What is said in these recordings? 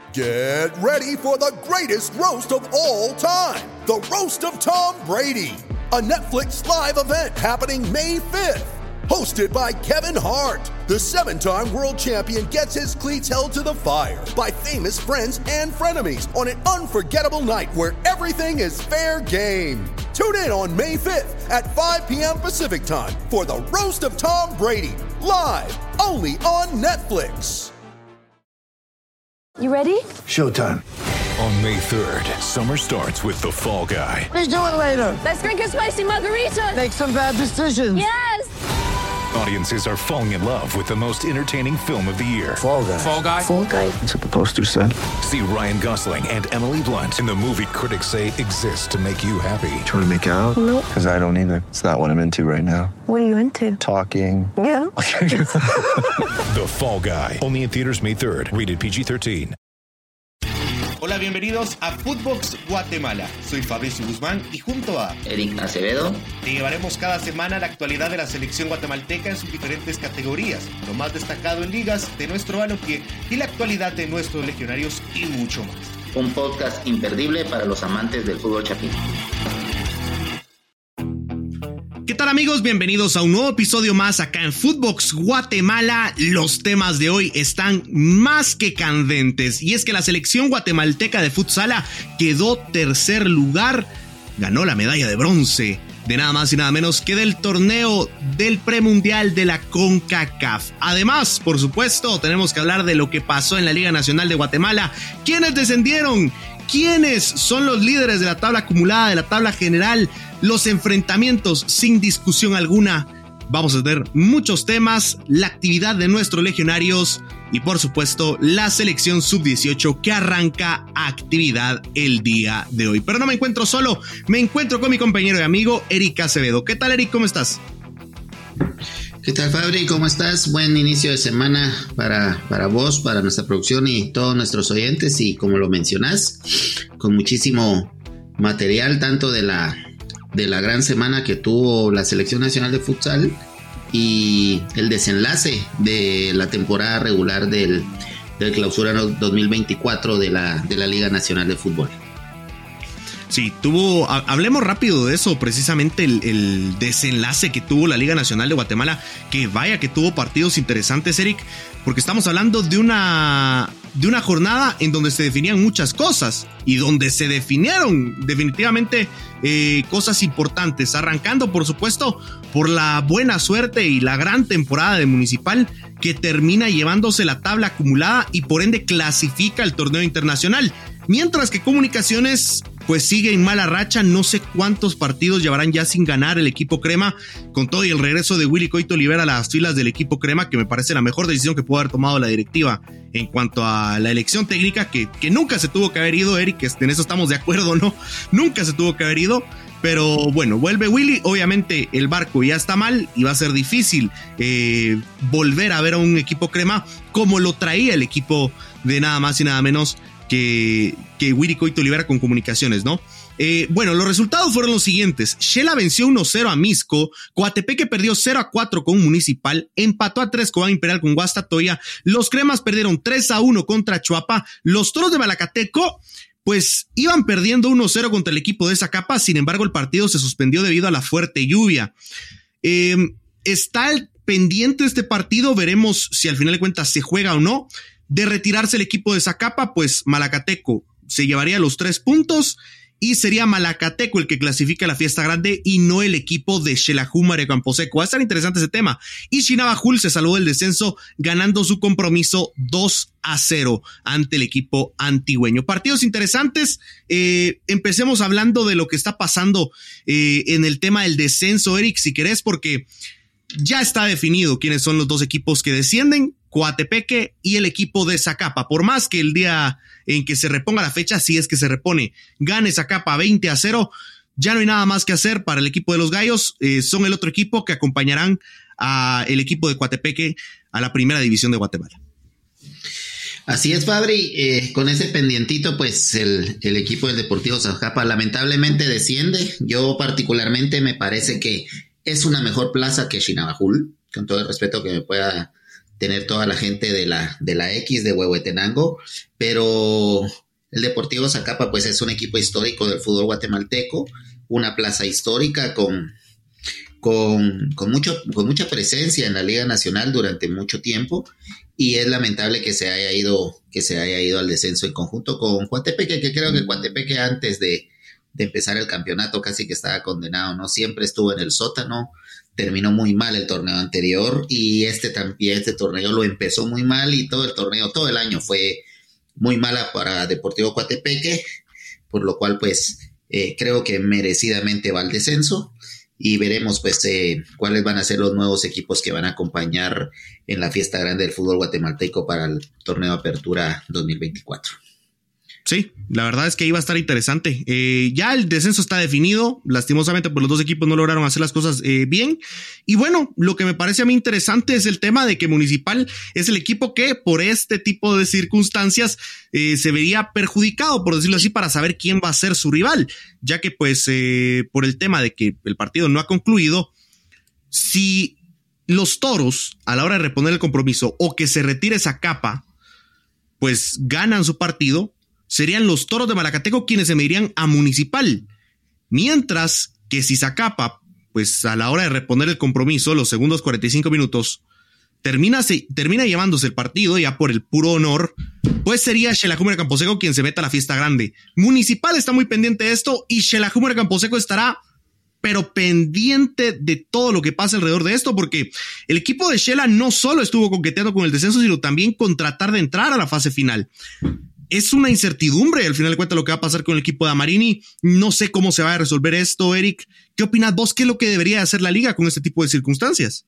Get ready for the greatest roast of all time, the Roast of Tom Brady, a Netflix live event happening May 5th. Hosted by Kevin Hart, the 7-time world champion gets his cleats held to the fire by famous friends and frenemies on an unforgettable night where everything is fair game. Tune in on May 5th at 5 p.m. Pacific time for the Roast of Tom Brady, live only on Netflix. You ready? Showtime. On May 3rd, summer starts with The Fall Guy. Let's do it later. Let's drink a spicy margarita. Make some bad decisions. Yes! Audiences are falling in love with the most entertaining film of the year. Fall Guy. Fall Guy? Fall Guy. That's what the poster said. See Ryan Gosling and Emily Blunt in the movie critics say exists to make you happy. Trying to make it out? Nope. Because I don't either. It's not what I'm into right now. What are you into? Talking. Yeah. The Fall Guy. Only in theaters May 3rd. Rated PG-13. Hola, bienvenidos a Footbox Guatemala. Soy Fabricio Guzmán y junto a Eric Acevedo te llevaremos cada semana la actualidad de la selección guatemalteca en sus diferentes categorías, lo más destacado en ligas de nuestro balompié y la actualidad de nuestros legionarios y mucho más. un podcast imperdible para los amantes del fútbol chapín. ¿Qué tal, amigos? Bienvenidos a un nuevo episodio más acá en Footbox Guatemala. Los temas de hoy están más que candentes y es que la selección guatemalteca de futsala quedó tercer lugar, ganó la medalla de bronce de nada más y nada menos que del torneo del premundial de la CONCACAF. Además, por supuesto, tenemos que hablar de lo que pasó en la Liga Nacional de Guatemala. ¿Quiénes descendieron? ¿Quiénes son los líderes de la tabla acumulada, de la tabla general? Los enfrentamientos sin discusión alguna. Vamos a tener muchos temas, la actividad de nuestros legionarios y por supuesto la selección sub-18 que arranca actividad el día de hoy. Pero no me encuentro solo, me encuentro con mi compañero y amigo Eric Acevedo. ¿Qué tal, Eric? ¿Cómo estás? ¿Qué tal, Fabri? ¿Cómo estás? Buen inicio de semana para vos, para nuestra producción y todos nuestros oyentes. Y como lo mencionás, con muchísimo material, tanto de la gran semana que tuvo la Selección Nacional de Futsal y el desenlace de la temporada regular del Clausura 2024 de la Liga Nacional de Fútbol. Sí, hablemos rápido de eso, precisamente el desenlace que tuvo la Liga Nacional de Guatemala, que vaya que tuvo partidos interesantes, Eric, porque estamos hablando de una jornada en donde se definían muchas cosas y donde se definieron definitivamente cosas importantes, arrancando por supuesto por la buena suerte y la gran temporada de Municipal, que termina llevándose la tabla acumulada y por ende clasifica al torneo internacional, mientras que Comunicaciones pues sigue en mala racha. No sé cuántos partidos llevarán ya sin ganar el equipo crema, con todo y el regreso de Willy Coito Olivera a las filas del equipo crema, que me parece la mejor decisión que pudo haber tomado la directiva en cuanto a la elección técnica, que nunca se tuvo que haber ido, Eric, en eso estamos de acuerdo, ¿no? Nunca se tuvo que haber ido, pero bueno, vuelve Willy. Obviamente el barco ya está mal y va a ser difícil volver a ver a un equipo crema como lo traía el equipo de nada más y nada menos que Willy Coito Olivera con Comunicaciones, ¿no? Bueno, los resultados fueron los siguientes. Xela venció 1-0 a Misco, Coatepeque perdió 0-4 con Municipal, empató a 3 Cobán Imperial con Guastatoya, los Cremas perdieron 3-1 contra Chuapa, los Toros de Malacateco pues iban perdiendo 1-0 contra el equipo de Zacapa. Sin embargo, el partido se suspendió debido a la fuerte lluvia. Está pendiente este partido, veremos si al final de cuentas se juega o no. De retirarse el equipo de Zacapa, pues Malacateco se llevaría los 3 puntos y sería Malacateco el que clasifica a la fiesta grande y no el equipo de Xelajú Mario Camposeco. Va a estar interesante ese tema. Y Chinabajul se salvó del descenso ganando su compromiso 2-0 ante el equipo antigüeño. Partidos interesantes. Empecemos hablando de lo que está pasando en el tema del descenso, Eric, si querés, porque ya está definido quiénes son los dos equipos que descienden, Coatepeque y el equipo de Zacapa. Por más que el día en que se reponga la fecha, si es que se repone, gane Zacapa 20-0, ya no hay nada más que hacer para el equipo de los Gallos. Son el otro equipo que acompañarán al equipo de Coatepeque a la primera división de Guatemala. Así es, Fabri, con ese pendientito, pues el equipo del Deportivo Zacapa lamentablemente desciende. Yo particularmente me parece que es una mejor plaza que Chinabajul, con todo el respeto que me pueda tener toda la gente de la X de Huehuetenango, pero el Deportivo Zacapa pues es un equipo histórico del fútbol guatemalteco, una plaza histórica con mucha presencia en la Liga Nacional durante mucho tiempo, y es lamentable que se haya ido al descenso en conjunto con Coatepeque, que creo que Coatepeque antes de empezar el campeonato casi que estaba condenado, ¿no? Siempre estuvo en el sótano, terminó muy mal el torneo anterior, y este torneo lo empezó muy mal, y todo el año fue muy mala para Deportivo Coatepeque, por lo cual pues creo que merecidamente va al descenso, y veremos pues cuáles van a ser los nuevos equipos que van a acompañar en la fiesta grande del fútbol guatemalteco para el torneo Apertura 2024. Sí, la verdad es que iba a estar interesante. Ya el descenso está definido. Lastimosamente, pues los dos equipos no lograron hacer las cosas bien. Y bueno, lo que me parece a mí interesante es el tema de que Municipal es el equipo que por este tipo de circunstancias se vería perjudicado, por decirlo así, para saber quién va a ser su rival. Ya que pues por el tema de que el partido no ha concluido, si los Toros a la hora de reponer el compromiso o que se retire Zacapa, pues ganan su partido, serían los Toros de Malacateco quienes se medirían a Municipal. Mientras que si Zacapa, pues a la hora de reponer el compromiso, los segundos 45 minutos, termina llevándose el partido ya por el puro honor, pues sería Xelajú Camposeco quien se meta a la fiesta grande. Municipal está muy pendiente de esto, y Xelajú Camposeco estará pero pendiente de todo lo que pasa alrededor de esto, porque el equipo de Xela no solo estuvo coqueteando con el descenso, sino también con tratar de entrar a la fase final. Es una incertidumbre, al final de cuentas, lo que va a pasar con el equipo de Amarini. No sé cómo se va a resolver esto, Eric. ¿Qué opinas vos? ¿Qué es lo que debería hacer la liga con este tipo de circunstancias?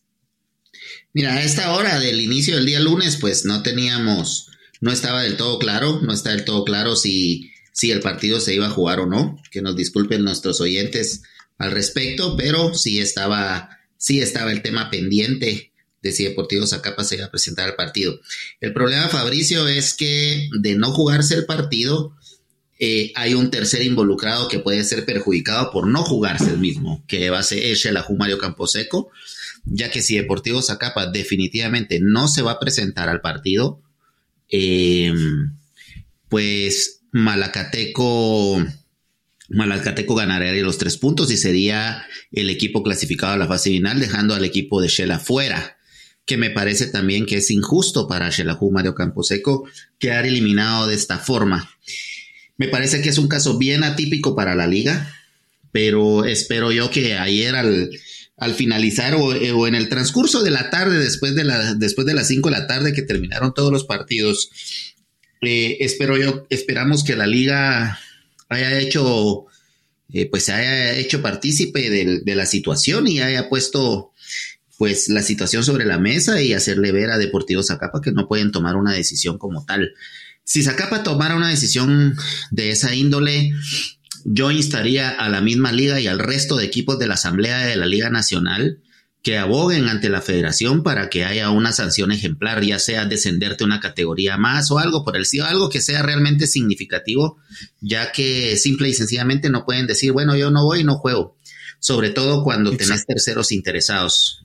Mira, a esta hora del inicio del día lunes, pues no estaba del todo claro si el partido se iba a jugar o no. Que nos disculpen nuestros oyentes al respecto, pero sí estaba el tema pendiente de si Deportivo Zacapa se iba a presentar al partido. El problema, Fabricio, es que de no jugarse el partido, hay un tercer involucrado que puede ser perjudicado por no jugarse el mismo, que va a ser Xelajú Mario Camposeco, ya que si Deportivo Zacapa definitivamente no se va a presentar al partido, pues Malacateco ganaría los 3 puntos y sería el equipo clasificado a la fase final, dejando al equipo de Xela fuera, que me parece también que es injusto para Xelajú Mario Camposeco quedar eliminado de esta forma. Me parece que es un caso bien atípico para la liga, pero espero yo que ayer al finalizar o en el transcurso de la tarde, después de las 5 de la tarde que terminaron todos los partidos, esperamos que la liga se haya hecho partícipe de la situación y haya puesto pues la situación sobre la mesa y hacerle ver a Deportivo Zacapa que no pueden tomar una decisión como tal. Si Zacapa tomara una decisión de esa índole, yo instaría a la misma liga y al resto de equipos de la Asamblea de la Liga Nacional que aboguen ante la federación para que haya una sanción ejemplar, ya sea descenderte una categoría más o algo por el estilo, algo que sea realmente significativo, ya que simple y sencillamente no pueden decir, bueno, yo no voy y no juego, sobre todo cuando tenés terceros interesados.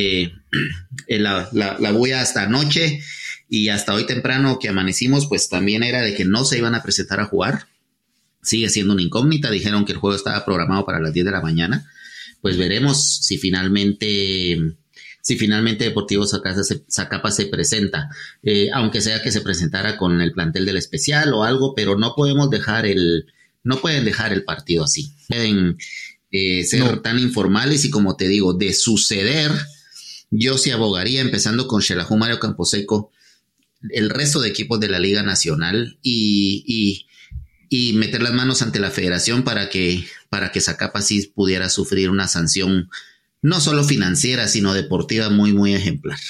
La bulla hasta anoche y hasta hoy temprano que amanecimos, pues también era de que no se iban a presentar a jugar. Sigue siendo una incógnita, dijeron que el juego estaba programado para las 10 de la mañana. Pues veremos si finalmente Deportivo Zacapa se presenta, aunque sea que se presentara con el plantel del especial o algo, pero no pueden dejar el partido así. Pueden ser tan informales y, como te digo, de suceder, yo sí abogaría, empezando con Xelajú Mario Camposeco, el resto de equipos de la Liga Nacional y meter las manos ante la federación para que Zacapa sí pudiera sufrir una sanción no solo financiera, sino deportiva muy, muy ejemplar.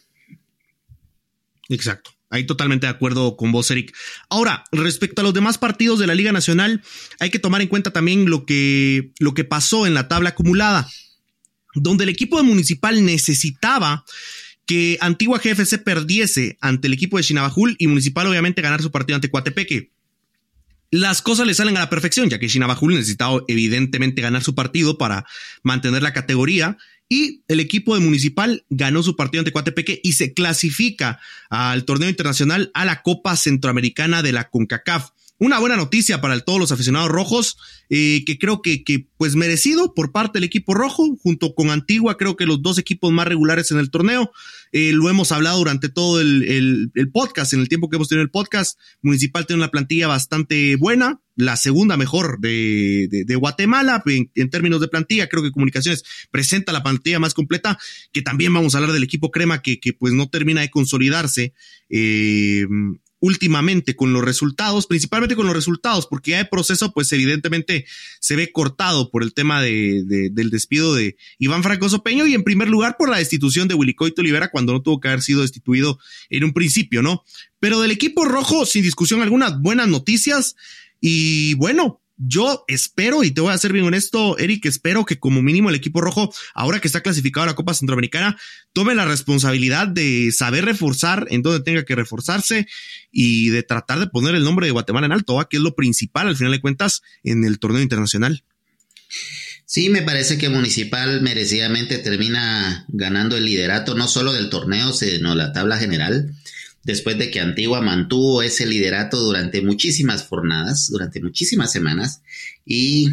Exacto. Ahí totalmente de acuerdo con vos, Eric. Ahora, respecto a los demás partidos de la Liga Nacional, hay que tomar en cuenta también lo que pasó en la tabla acumulada, donde el equipo de Municipal necesitaba que Antigua GFC perdiese ante el equipo de Chinabajul y Municipal obviamente ganar su partido ante Coatepeque. Las cosas le salen a la perfección, ya que Chinabajul necesitaba evidentemente ganar su partido para mantener la categoría Y el equipo de Municipal ganó su partido ante Coatepeque y se clasifica al torneo internacional a la Copa Centroamericana de la CONCACAF. Una buena noticia para todos los aficionados rojos, que creo que pues merecido por parte del equipo rojo, junto con Antigua, creo que los dos equipos más regulares en el torneo. Lo hemos hablado durante todo el podcast, en el tiempo que hemos tenido el podcast. Municipal tiene una plantilla bastante buena, la segunda mejor de Guatemala en términos de plantilla. Creo que Comunicaciones presenta la plantilla más completa, que también vamos a hablar del equipo Crema, que pues no termina de consolidarse últimamente con los resultados, principalmente con los resultados, porque ya el proceso pues evidentemente se ve cortado por el tema del despido de Iván Francoso Peño y en primer lugar por la destitución de Willy Coito Olivera cuando no tuvo que haber sido destituido en un principio, ¿no? Pero del equipo rojo, sin discusión alguna, buenas noticias y bueno, yo espero, y te voy a ser bien honesto, Eric, espero que como mínimo el equipo rojo, ahora que está clasificado a la Copa Centroamericana, tome la responsabilidad de saber reforzar en donde tenga que reforzarse y de tratar de poner el nombre de Guatemala en alto, que es lo principal al final de cuentas en el torneo internacional. Sí, me parece que Municipal merecidamente termina ganando el liderato, no solo del torneo, sino la tabla general, después de que Antigua mantuvo ese liderato durante muchísimas jornadas, durante muchísimas semanas, y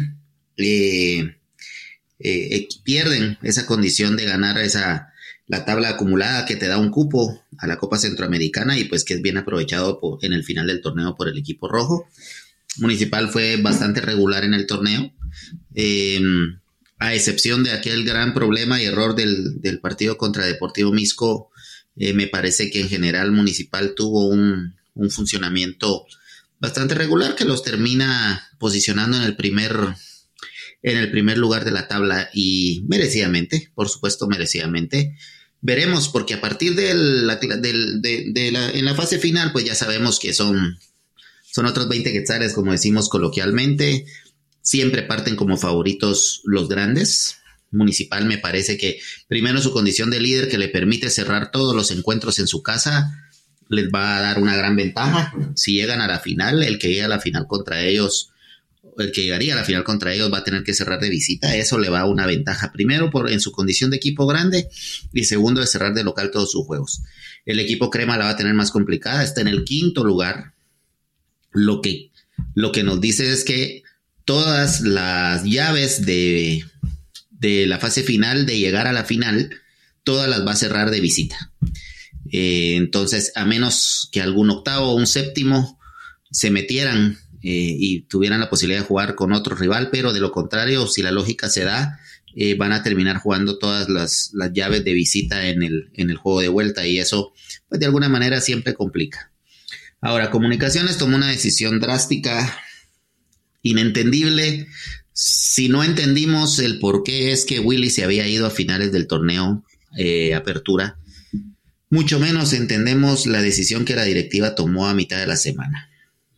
pierden esa condición de ganar la tabla acumulada que te da un cupo a la Copa Centroamericana y pues que es bien aprovechado en el final del torneo por el equipo rojo. Municipal fue bastante regular en el torneo, a excepción de aquel gran problema y error del partido contra Deportivo Misco. Me parece que en general Municipal tuvo un funcionamiento bastante regular que los termina posicionando en el primer lugar de la tabla y merecidamente, por supuesto merecidamente. Veremos, porque a partir en la fase final pues ya sabemos que son otros 20 quetzales, como decimos coloquialmente. Siempre parten como favoritos los grandes. Municipal me parece que primero su condición de líder que le permite cerrar todos los encuentros en su casa les va a dar una gran ventaja. Si llegan a la final, el que llegaría a la final contra ellos va a tener que cerrar de visita. Eso le va a una ventaja, primero en su condición de equipo grande y segundo de cerrar de local todos sus juegos. El equipo Crema la va a tener más complicada, está en el 5º lugar. Lo que nos dice es que todas las llaves de la fase final, de llegar a la final, todas las va a cerrar de visita. Entonces, a menos que algún octavo o un séptimo se metieran y tuvieran la posibilidad de jugar con otro rival, pero de lo contrario, si la lógica se da, van a terminar jugando todas las llaves de visita en el juego de vuelta y eso, pues de alguna manera siempre complica. Ahora, Comunicaciones tomó una decisión drástica, inentendible. Si no entendimos el por qué es que Willy se había ido a finales del torneo Apertura, mucho menos entendemos la decisión que la directiva tomó a mitad de la semana.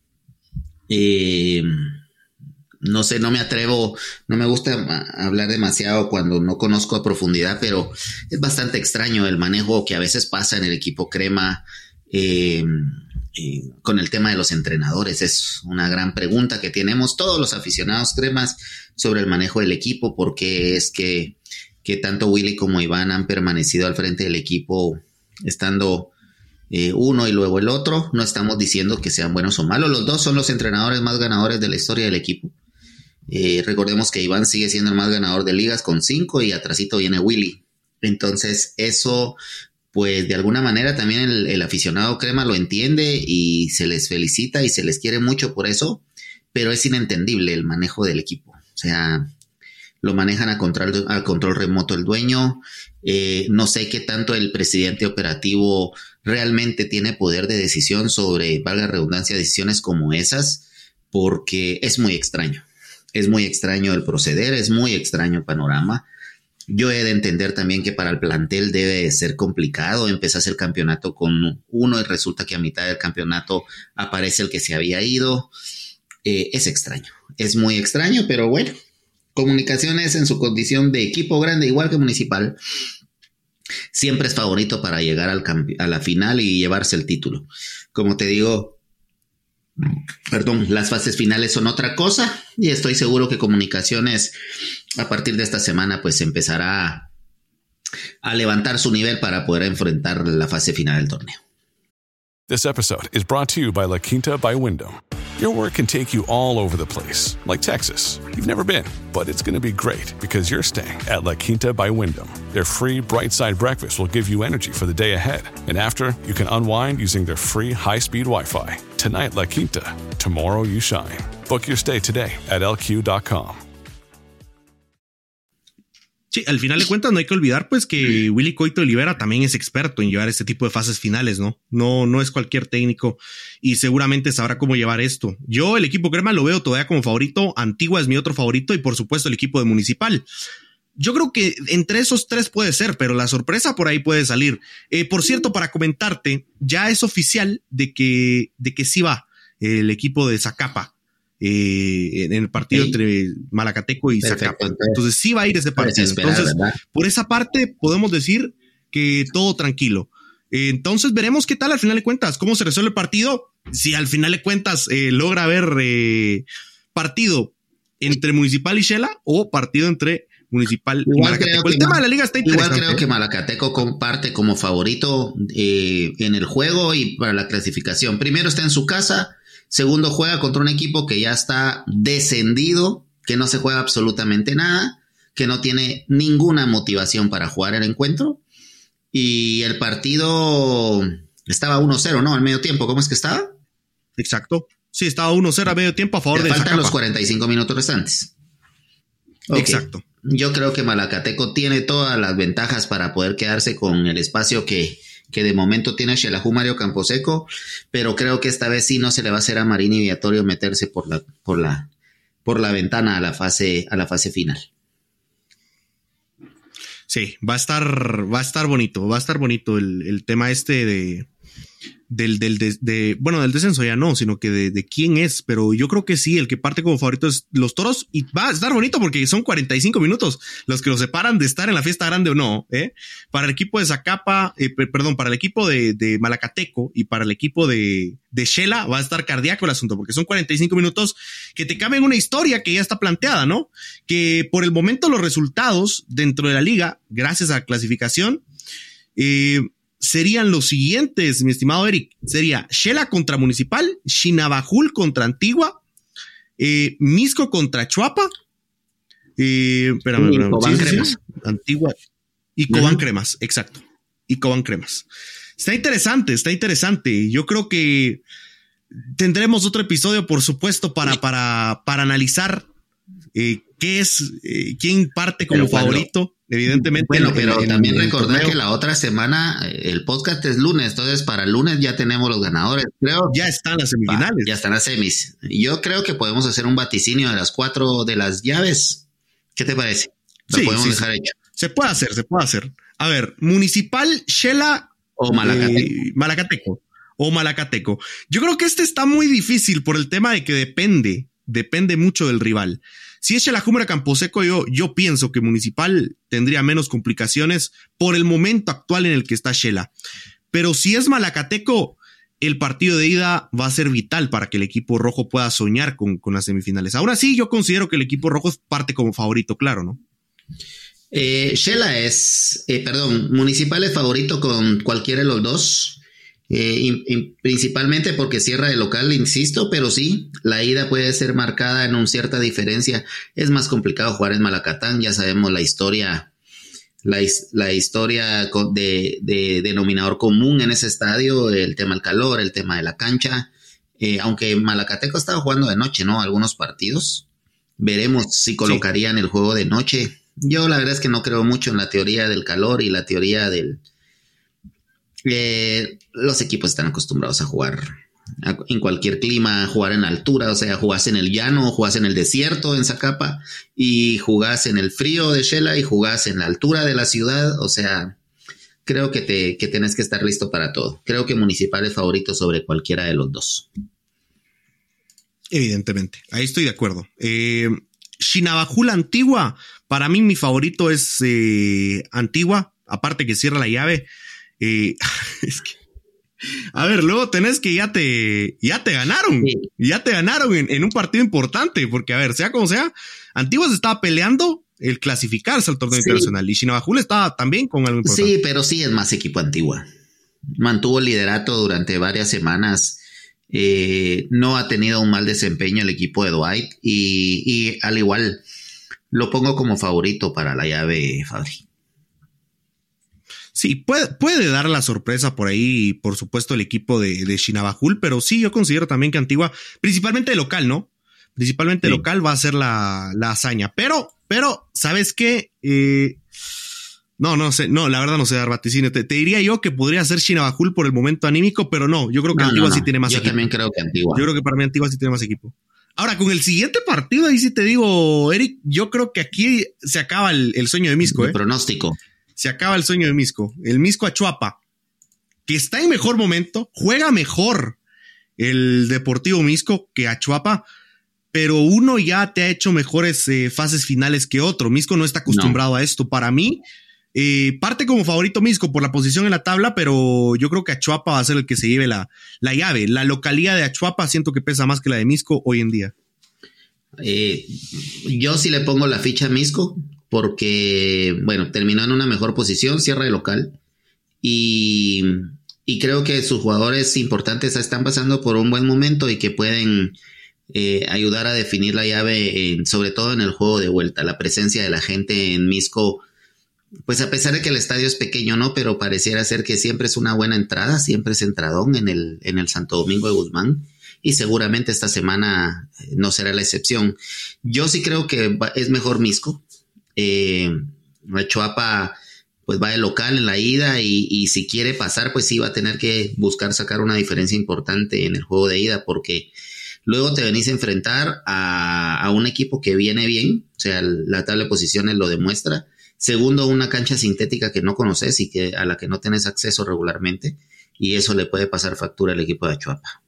No sé, no me gusta hablar demasiado cuando no conozco a profundidad, pero es bastante extraño el manejo que a veces pasa en el equipo Crema con el tema de los entrenadores. Es una gran pregunta que tenemos todos los aficionados cremas sobre el manejo del equipo, porque es que tanto Willy como Iván han permanecido al frente del equipo estando uno y luego el otro. No estamos diciendo que sean buenos o malos, los dos son los entrenadores más ganadores de la historia del equipo. Recordemos que Iván sigue siendo el más ganador de ligas con 5 y atrasito viene Willy. Entonces eso, pues de alguna manera también el aficionado crema lo entiende y se les felicita y se les quiere mucho por eso, pero es inentendible el manejo del equipo. O sea, lo manejan a control remoto el dueño. No sé qué tanto el presidente operativo realmente tiene poder de decisión sobre, valga la redundancia, decisiones como esas, porque es muy extraño. Es muy extraño el proceder, es muy extraño el panorama. Yo he de entender también que para el plantel debe ser complicado. Empezaste el campeonato con uno y resulta que a mitad del campeonato aparece el que se había ido. Es extraño, es muy extraño, pero bueno. Comunicaciones en su condición de equipo grande, igual que Municipal, siempre es favorito para llegar a la final y llevarse el título. Como te digo, las fases finales son otra cosa y estoy seguro que Comunicaciones a partir de esta semana pues empezará a levantar su nivel para poder enfrentar la fase final del torneo. This episode is brought to you by La Quinta by Wyndham. Your work can take you all over the place, like Texas. You've never been, but it's going to be great because you're staying at La Quinta by Wyndham. Their free Bright Side breakfast will give you energy for the day ahead. And after, you can unwind using their free high-speed Wi-Fi. Tonight, La Quinta. Tomorrow, you shine. Book your stay today at lq.com. Sí, al final de cuentas no hay que olvidar pues que Willy Coito Olivera también es experto en llevar este tipo de fases finales, ¿no? No es cualquier técnico y seguramente sabrá cómo llevar esto. Yo el equipo Crema lo veo todavía como favorito, Antigua es mi otro favorito y por supuesto el equipo de Municipal. Yo creo que entre esos tres puede ser, pero la sorpresa por ahí puede salir. Por cierto, para comentarte, ya es oficial de que sí va el equipo de Zacapa. En el partido entre Malacateco y Zacapa. Entonces sí va a ir ese partido. Entonces, por esa parte podemos decir que todo tranquilo. Entonces veremos qué tal al final de cuentas, cómo se resuelve el partido. Si al final de cuentas logra haber partido entre Municipal y Shela o partido entre Municipal y Malacateco. El tema de la liga está interesante. Igual creo que Malacateco comparte como favorito en el juego y para la clasificación. Primero está en su casa. Segundo, juega contra un equipo que ya está descendido, que no se juega absolutamente nada, que no tiene ninguna motivación para jugar el encuentro. Y el partido estaba 1-0, ¿no? Al medio tiempo, ¿cómo es que estaba? Exacto. Sí, estaba 1-0 a medio tiempo a favor de Zacapa. Faltan los 45 minutos restantes. Okay. Exacto. Yo creo que Malacateco tiene todas las ventajas para poder quedarse con el espacio que de momento tiene Xelajú Mario Camposeco, pero creo que esta vez sí no se le va a hacer a Marini Viatorio meterse por la ventana a la fase final. Sí, va a estar bonito el tema del descenso ya no, sino que de quién es, pero yo creo que sí, el que parte como favorito es los Toros y va a estar bonito porque son 45 minutos los que los separan de estar en la fiesta grande o no, para el equipo de Zacapa, para el equipo de Malacateco y para el equipo de Shela va a estar cardíaco el asunto porque son 45 minutos que te cambian una historia que ya está planteada, ¿no? Que por el momento los resultados dentro de la liga, gracias a la clasificación, serían los siguientes, mi estimado Eric. Sería Shela contra Municipal, Chinabajul contra Antigua, Misco contra Chuapa, Cobán Cremas. Sí. Antigua y Cobán Cremas, exacto. Y Cobán Cremas. Está interesante. Yo creo que tendremos otro episodio, por supuesto, para analizar quién parte como favorito. Evidentemente. Bueno, pero también recordar que la otra semana el podcast es lunes, entonces para el lunes ya tenemos los ganadores. Creo ya están las semifinales. Ya están las semis. Yo creo que podemos hacer un vaticinio de las 4 de las llaves. ¿Qué te parece? Lo podemos dejar hecho. Se puede hacer. A ver, Municipal, Shela o Malacateco. O Malacateco. Yo creo que está muy difícil por el tema de que depende mucho del rival. Si es Xelajú Mario Camposeco, yo pienso que Municipal tendría menos complicaciones por el momento actual en el que está Shela. Pero si es Malacateco, el partido de ida va a ser vital para que el equipo rojo pueda soñar con las semifinales. Ahora sí, yo considero que el equipo rojo parte como favorito, claro, ¿no? Municipal es favorito con cualquiera de los dos. Principalmente porque cierra de local, insisto, pero sí, la ida puede ser marcada en una cierta diferencia. Es más complicado jugar en Malacatán, ya sabemos la historia de denominador común en ese estadio, el tema del calor, el tema de la cancha, aunque Malacateco estaba jugando de noche, ¿no? Algunos partidos, veremos si colocarían el juego de noche. Yo la verdad es que no creo mucho en la teoría del calor y la teoría del... los equipos están acostumbrados a jugar en cualquier clima, jugar en altura, o sea, jugás en el llano, jugás en el desierto en Zacapa y jugás en el frío de Shela y jugás en la altura de la ciudad, o sea, creo que tenés que estar listo para todo. Creo que Municipal es favorito sobre cualquiera de los dos. Evidentemente, ahí estoy de acuerdo. Chinabajul Antigua, para mí mi favorito es Antigua, aparte que cierra la llave. Es que, a ver, luego tenés que ya te ganaron, ya te ganaron en un partido importante, porque a ver, sea como sea, Antigua se estaba peleando el clasificarse al torneo internacional. Y Chinabajul estaba también con algo importante. Sí, pero sí es más equipo Antigua. Mantuvo el liderato durante varias semanas. No ha tenido un mal desempeño el equipo de Dwight. Y al igual, lo pongo como favorito para la llave, Fabri. Sí, puede dar la sorpresa por ahí, por supuesto, el equipo de Chinabajul, pero sí, yo considero también que Antigua, principalmente local, ¿no? Principalmente local va a ser la hazaña. Pero, ¿sabes qué? No sé, la verdad no sé dar vaticinio. Te diría yo que podría ser Chinabajul por el momento anímico, pero no, yo creo que Antigua sí tiene más equipo. Yo también creo que Antigua. Yo creo que para mí Antigua sí tiene más equipo. Ahora, con el siguiente partido, ahí sí te digo, Eric, yo creo que aquí se acaba el sueño de Misco, El pronóstico. Se acaba el sueño de Misco. El Misco Achuapa, que está en mejor momento, juega mejor el Deportivo Misco que Achuapa, pero uno ya te ha hecho mejores fases finales que otro. Misco no está acostumbrado a esto. Para mí, parte como favorito Misco por la posición en la tabla, pero yo creo que Achuapa va a ser el que se lleve la llave. La localidad de Achuapa siento que pesa más que la de Misco hoy en día. Yo sí le pongo la ficha a Misco, porque, bueno, terminó en una mejor posición, cierra de local, y creo que sus jugadores importantes están pasando por un buen momento y que pueden ayudar a definir la llave, sobre todo en el juego de vuelta. La presencia de la gente en Misco, pues a pesar de que el estadio es pequeño, ¿no? Pero pareciera ser que siempre es una buena entrada, siempre es entradón en el Santo Domingo de Guzmán, y seguramente esta semana no será la excepción. Yo sí creo que es mejor Misco. Achuapa pues va de local en la ida y si quiere pasar pues sí va a tener que buscar sacar una diferencia importante en el juego de ida, porque luego te venís a enfrentar a un equipo que viene bien, o sea, la tabla de posiciones lo demuestra. Segundo, una cancha sintética que no conoces y a la que no tienes acceso regularmente, y eso le puede pasar factura al equipo de Achuapa.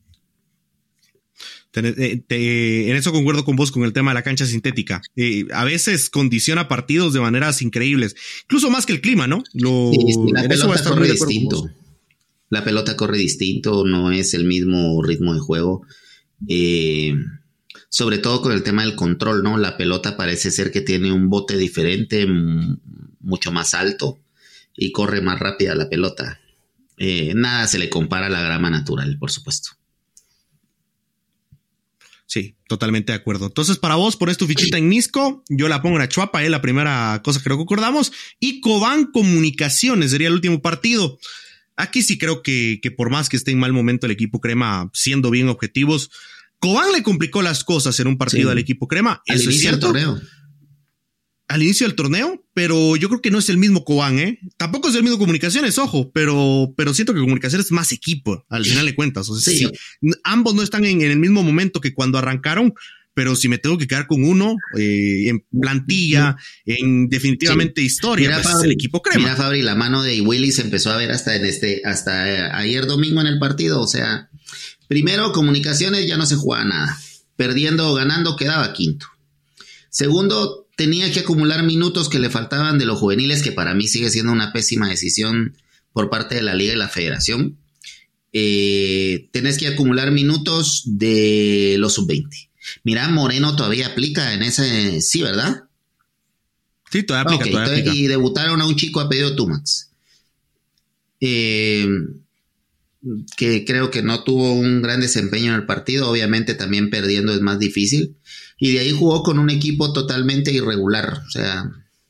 En eso concuerdo con vos con el tema de la cancha sintética. A veces condiciona partidos de maneras increíbles, incluso más que el clima, ¿no? La pelota corre distinto. La pelota corre distinto, no es el mismo ritmo de juego. Sobre todo con el tema del control, ¿no? La pelota parece ser que tiene un bote diferente, mucho más alto, y corre más rápida la pelota. Nada se le compara a la grama natural, por supuesto. Sí, totalmente de acuerdo. Entonces, para vos, pones tu fichita en Misco, yo la pongo en Achuapa, es la primera cosa que concordamos. Y Cobán Comunicaciones sería el último partido. Aquí sí creo que por más que esté en mal momento el equipo Crema, siendo bien objetivos, Cobán le complicó las cosas en un partido al equipo Crema. Al inicio del torneo. Al inicio del torneo, pero yo creo que no es el mismo Cobán, ¿eh? Tampoco es el mismo Comunicaciones, ojo, pero siento que Comunicaciones es más equipo, al final de cuentas. O sea, sí. Ambos no están en el mismo momento que cuando arrancaron, pero si me tengo que quedar con uno, en plantilla, en definitivamente historia, mira, pues Fabri, es el equipo Crema. Mira, Fabri, la mano de Willy se empezó a ver hasta ayer domingo en el partido. O sea, primero, Comunicaciones ya no se jugaba nada. Perdiendo o ganando quedaba quinto. Segundo, tenía que acumular minutos que le faltaban de los juveniles, que para mí sigue siendo una pésima decisión por parte de la Liga y la Federación. Tenés que acumular minutos de los sub-20. Mira, Moreno todavía aplica en ese... Sí, ¿verdad? Sí, todavía aplica. Y debutaron a un chico apellido Tumax. Que creo que no tuvo un gran desempeño en el partido. Obviamente también perdiendo es más difícil. Y de ahí jugó con un equipo totalmente irregular. O sea,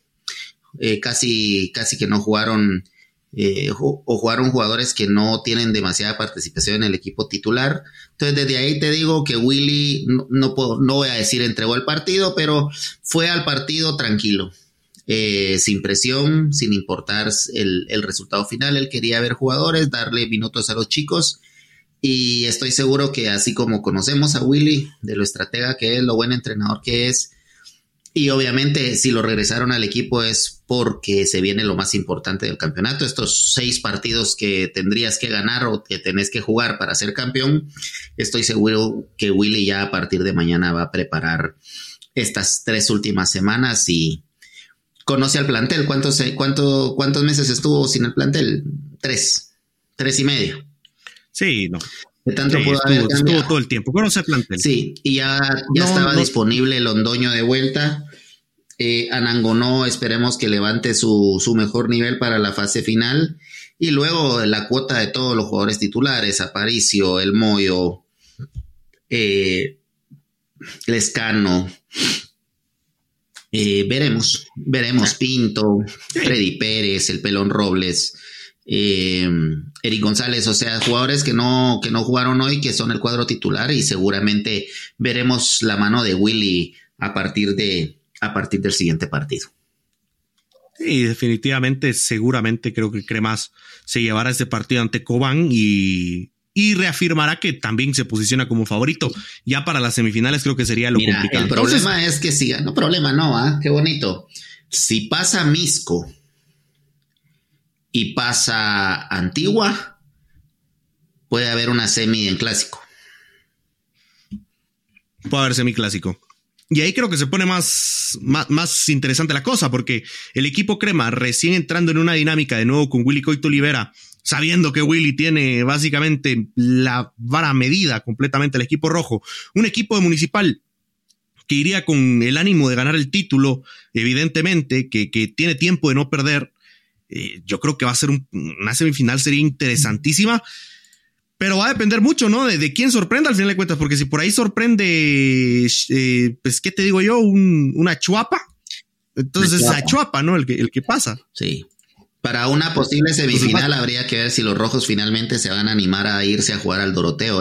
casi que no jugaron, o jugaron jugadores que no tienen demasiada participación en el equipo titular. Entonces, desde ahí te digo que Willy, no voy a decir entregó el partido, pero fue al partido tranquilo. Sin presión, sin importar el resultado final. Él quería ver jugadores, darle minutos a los chicos. Y estoy seguro que así como conocemos a Willy, de lo estratega que es, lo buen entrenador que es, y obviamente si lo regresaron al equipo es porque se viene lo más importante del campeonato, estos 6 partidos que tendrías que ganar o que tenés que jugar para ser campeón. Estoy seguro que Willy ya a partir de mañana va a preparar estas 3 últimas semanas y conoce al plantel. ¿Cuántos meses estuvo sin el plantel? 3 y medio. Sí, no. De tanto estuvo todo el tiempo. Conoce el plantel. Sí, y ya estaba disponible Londoño de vuelta. Anangonó, esperemos que levante su mejor nivel para la fase final. Y luego la cuota de todos los jugadores titulares, Aparicio, El Moyo, Lescano, veremos, Pinto, Freddy Pérez, el Pelón Robles, Eric González, o sea, jugadores que no jugaron hoy, que son el cuadro titular, y seguramente veremos la mano de Willy a partir del siguiente partido. Sí, definitivamente, seguramente creo que Cremas se llevará este partido ante Cobán y reafirmará que también se posiciona como favorito. Ya para las semifinales creo que sería lo complicado. El problema es que si no, problema no, qué bonito. Si pasa Misco y pasa Antigua, puede haber una semi en clásico. Puede haber semiclásico. Y ahí creo que se pone más interesante la cosa, porque el equipo Crema, recién entrando en una dinámica de nuevo con Willy Coito Olivera, sabiendo que Willy tiene básicamente la vara medida completamente al equipo rojo, un equipo de Municipal que iría con el ánimo de ganar el título, evidentemente, que tiene tiempo de no perder. Yo creo que va a ser una semifinal, sería interesantísima. Pero va a depender mucho, ¿no? De quién sorprenda al final de cuentas, porque si por ahí sorprende, pues, ¿qué te digo yo? Una Chuapa. Entonces es la Chuapa, ¿no? El que pasa. Sí. Para una posible semifinal habría que ver si los rojos finalmente se van a animar a irse a jugar al Doroteo,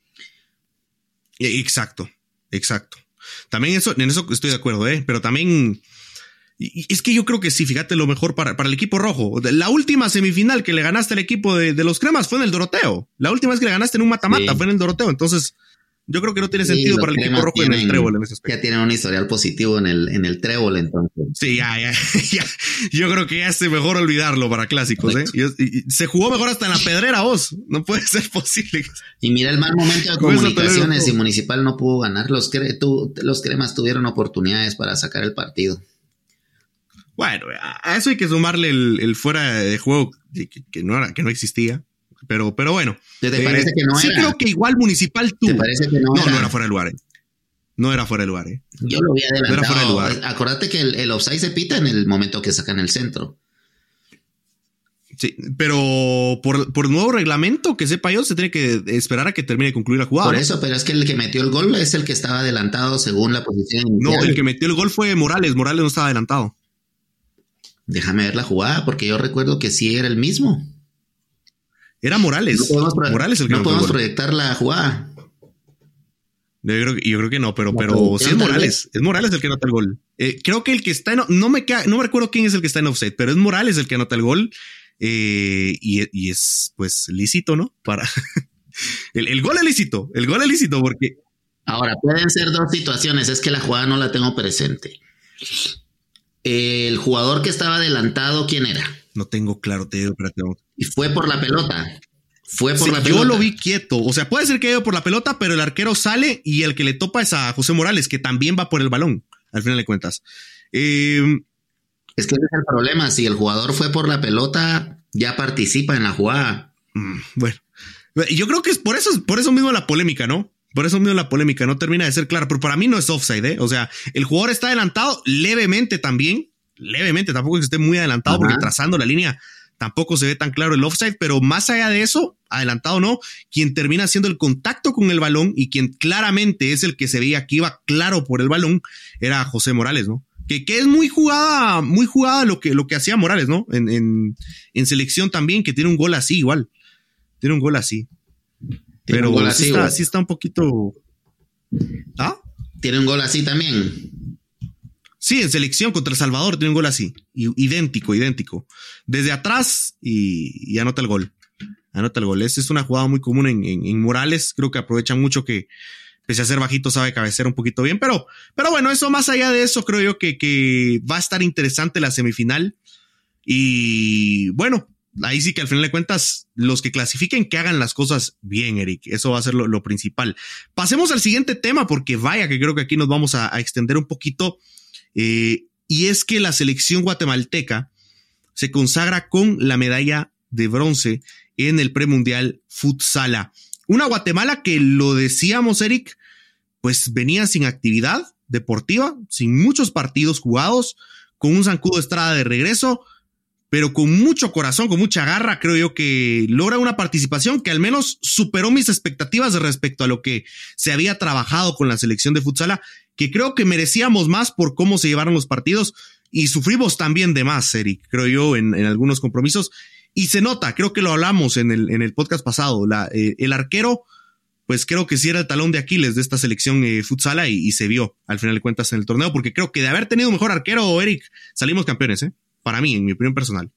Exacto. También en eso estoy de acuerdo, Pero también... Y es que yo creo que sí, fíjate, lo mejor para el equipo rojo. La última semifinal que le ganaste al equipo de los Cremas fue en el Doroteo. La última vez que le ganaste en un mata-mata fue en el Doroteo. Entonces, yo creo que no tiene sentido para el equipo rojo en el trébol en ese aspecto. Ya tienen un historial positivo en el trébol, entonces. Sí, ya. Yo creo que ya es mejor olvidarlo para clásicos, Y se jugó mejor hasta en la Pedrera, vos. No puede ser posible. Y mira el mal momento de Comunicaciones y Municipal no pudo ganar. Los Cremas tuvieron oportunidades para sacar el partido. Bueno, a eso hay que sumarle el fuera de juego que no existía. Pero bueno. ¿Te parece que no era? Sí, creo que igual Municipal tuvo. ¿Te parece que no era? No era fuera de lugar. No era fuera de lugar. Yo lo había adelantado. No era fuera de lugar. Acordate que el offside se pita en el momento que sacan el centro. Sí, pero por nuevo reglamento, que sepa yo, se tiene que esperar a que termine de concluir la jugada. Por eso, pero es que el que metió el gol es el que estaba adelantado según la posición inicial. No, el que metió el gol fue Morales. Morales no estaba adelantado. Déjame ver la jugada, porque yo recuerdo que sí era el mismo. Era Morales. Morales el que no podemos proyectar la jugada. Yo creo que no, pero sí es Morales. Es Morales el que anota el gol. Creo que el que está no me recuerdo quién es el que está en offside, pero es Morales el que anota el gol. Y es pues lícito, ¿no? Para el gol es lícito. El gol es lícito porque... Ahora, pueden ser dos situaciones. Es que la jugada no la tengo presente. El jugador que estaba adelantado, ¿quién era? No tengo claro, te digo, espérate. Y fue por la pelota. Yo lo vi quieto. O sea, puede ser que haya ido por la pelota, pero el arquero sale y el que le topa es a José Morales, que también va por el balón, al final de cuentas. Es que ese es el problema. Si el jugador fue por la pelota, ya participa en la jugada. Bueno, yo creo que es por eso mismo la polémica, ¿no? Por eso mismo la polémica no termina de ser clara, pero para mí no es offside, O sea, el jugador está adelantado levemente también, tampoco es que esté muy adelantado, porque trazando la línea tampoco se ve tan claro el offside, pero más allá de eso, adelantado no, quien termina haciendo el contacto con el balón y quien claramente es el que se veía que iba claro por el balón, era José Morales, ¿no? Que es muy jugada lo que hacía Morales, ¿no? En selección también, que tiene un gol así igual, tiene un gol así. Pero sí está un poquito... ¿Ah? ¿Tiene un gol así también? Sí, en selección contra El Salvador tiene un gol así. Idéntico. Desde atrás y anota el gol. Esta es una jugada muy común en Morales. Creo que aprovechan mucho que, pese a ser bajito, sabe cabecear un poquito bien. Pero bueno, eso más allá de eso, creo yo que va a estar interesante la semifinal. Y bueno... Ahí sí que al final de cuentas, los que clasifiquen, que hagan las cosas bien, Eric. Eso va a ser lo principal. Pasemos al siguiente tema, porque vaya que creo que aquí nos vamos a extender un poquito. Y es que la selección guatemalteca se consagra con la medalla de bronce en el premundial Futsala. Una Guatemala que, lo decíamos, Eric, pues venía sin actividad deportiva, sin muchos partidos jugados, con un zancudo Estrada de regreso, pero con mucho corazón, con mucha garra. Creo yo que logra una participación que al menos superó mis expectativas respecto a lo que se había trabajado con la selección de futsala, que creo que merecíamos más por cómo se llevaron los partidos y sufrimos también de más, Eric, creo yo, en algunos compromisos. Y se nota, creo que lo hablamos en el podcast pasado, el arquero, pues creo que sí era el talón de Aquiles de esta selección futsala y se vio al final de cuentas en el torneo, porque creo que de haber tenido un mejor arquero, Eric, salimos campeones, para mí, en mi opinión personal.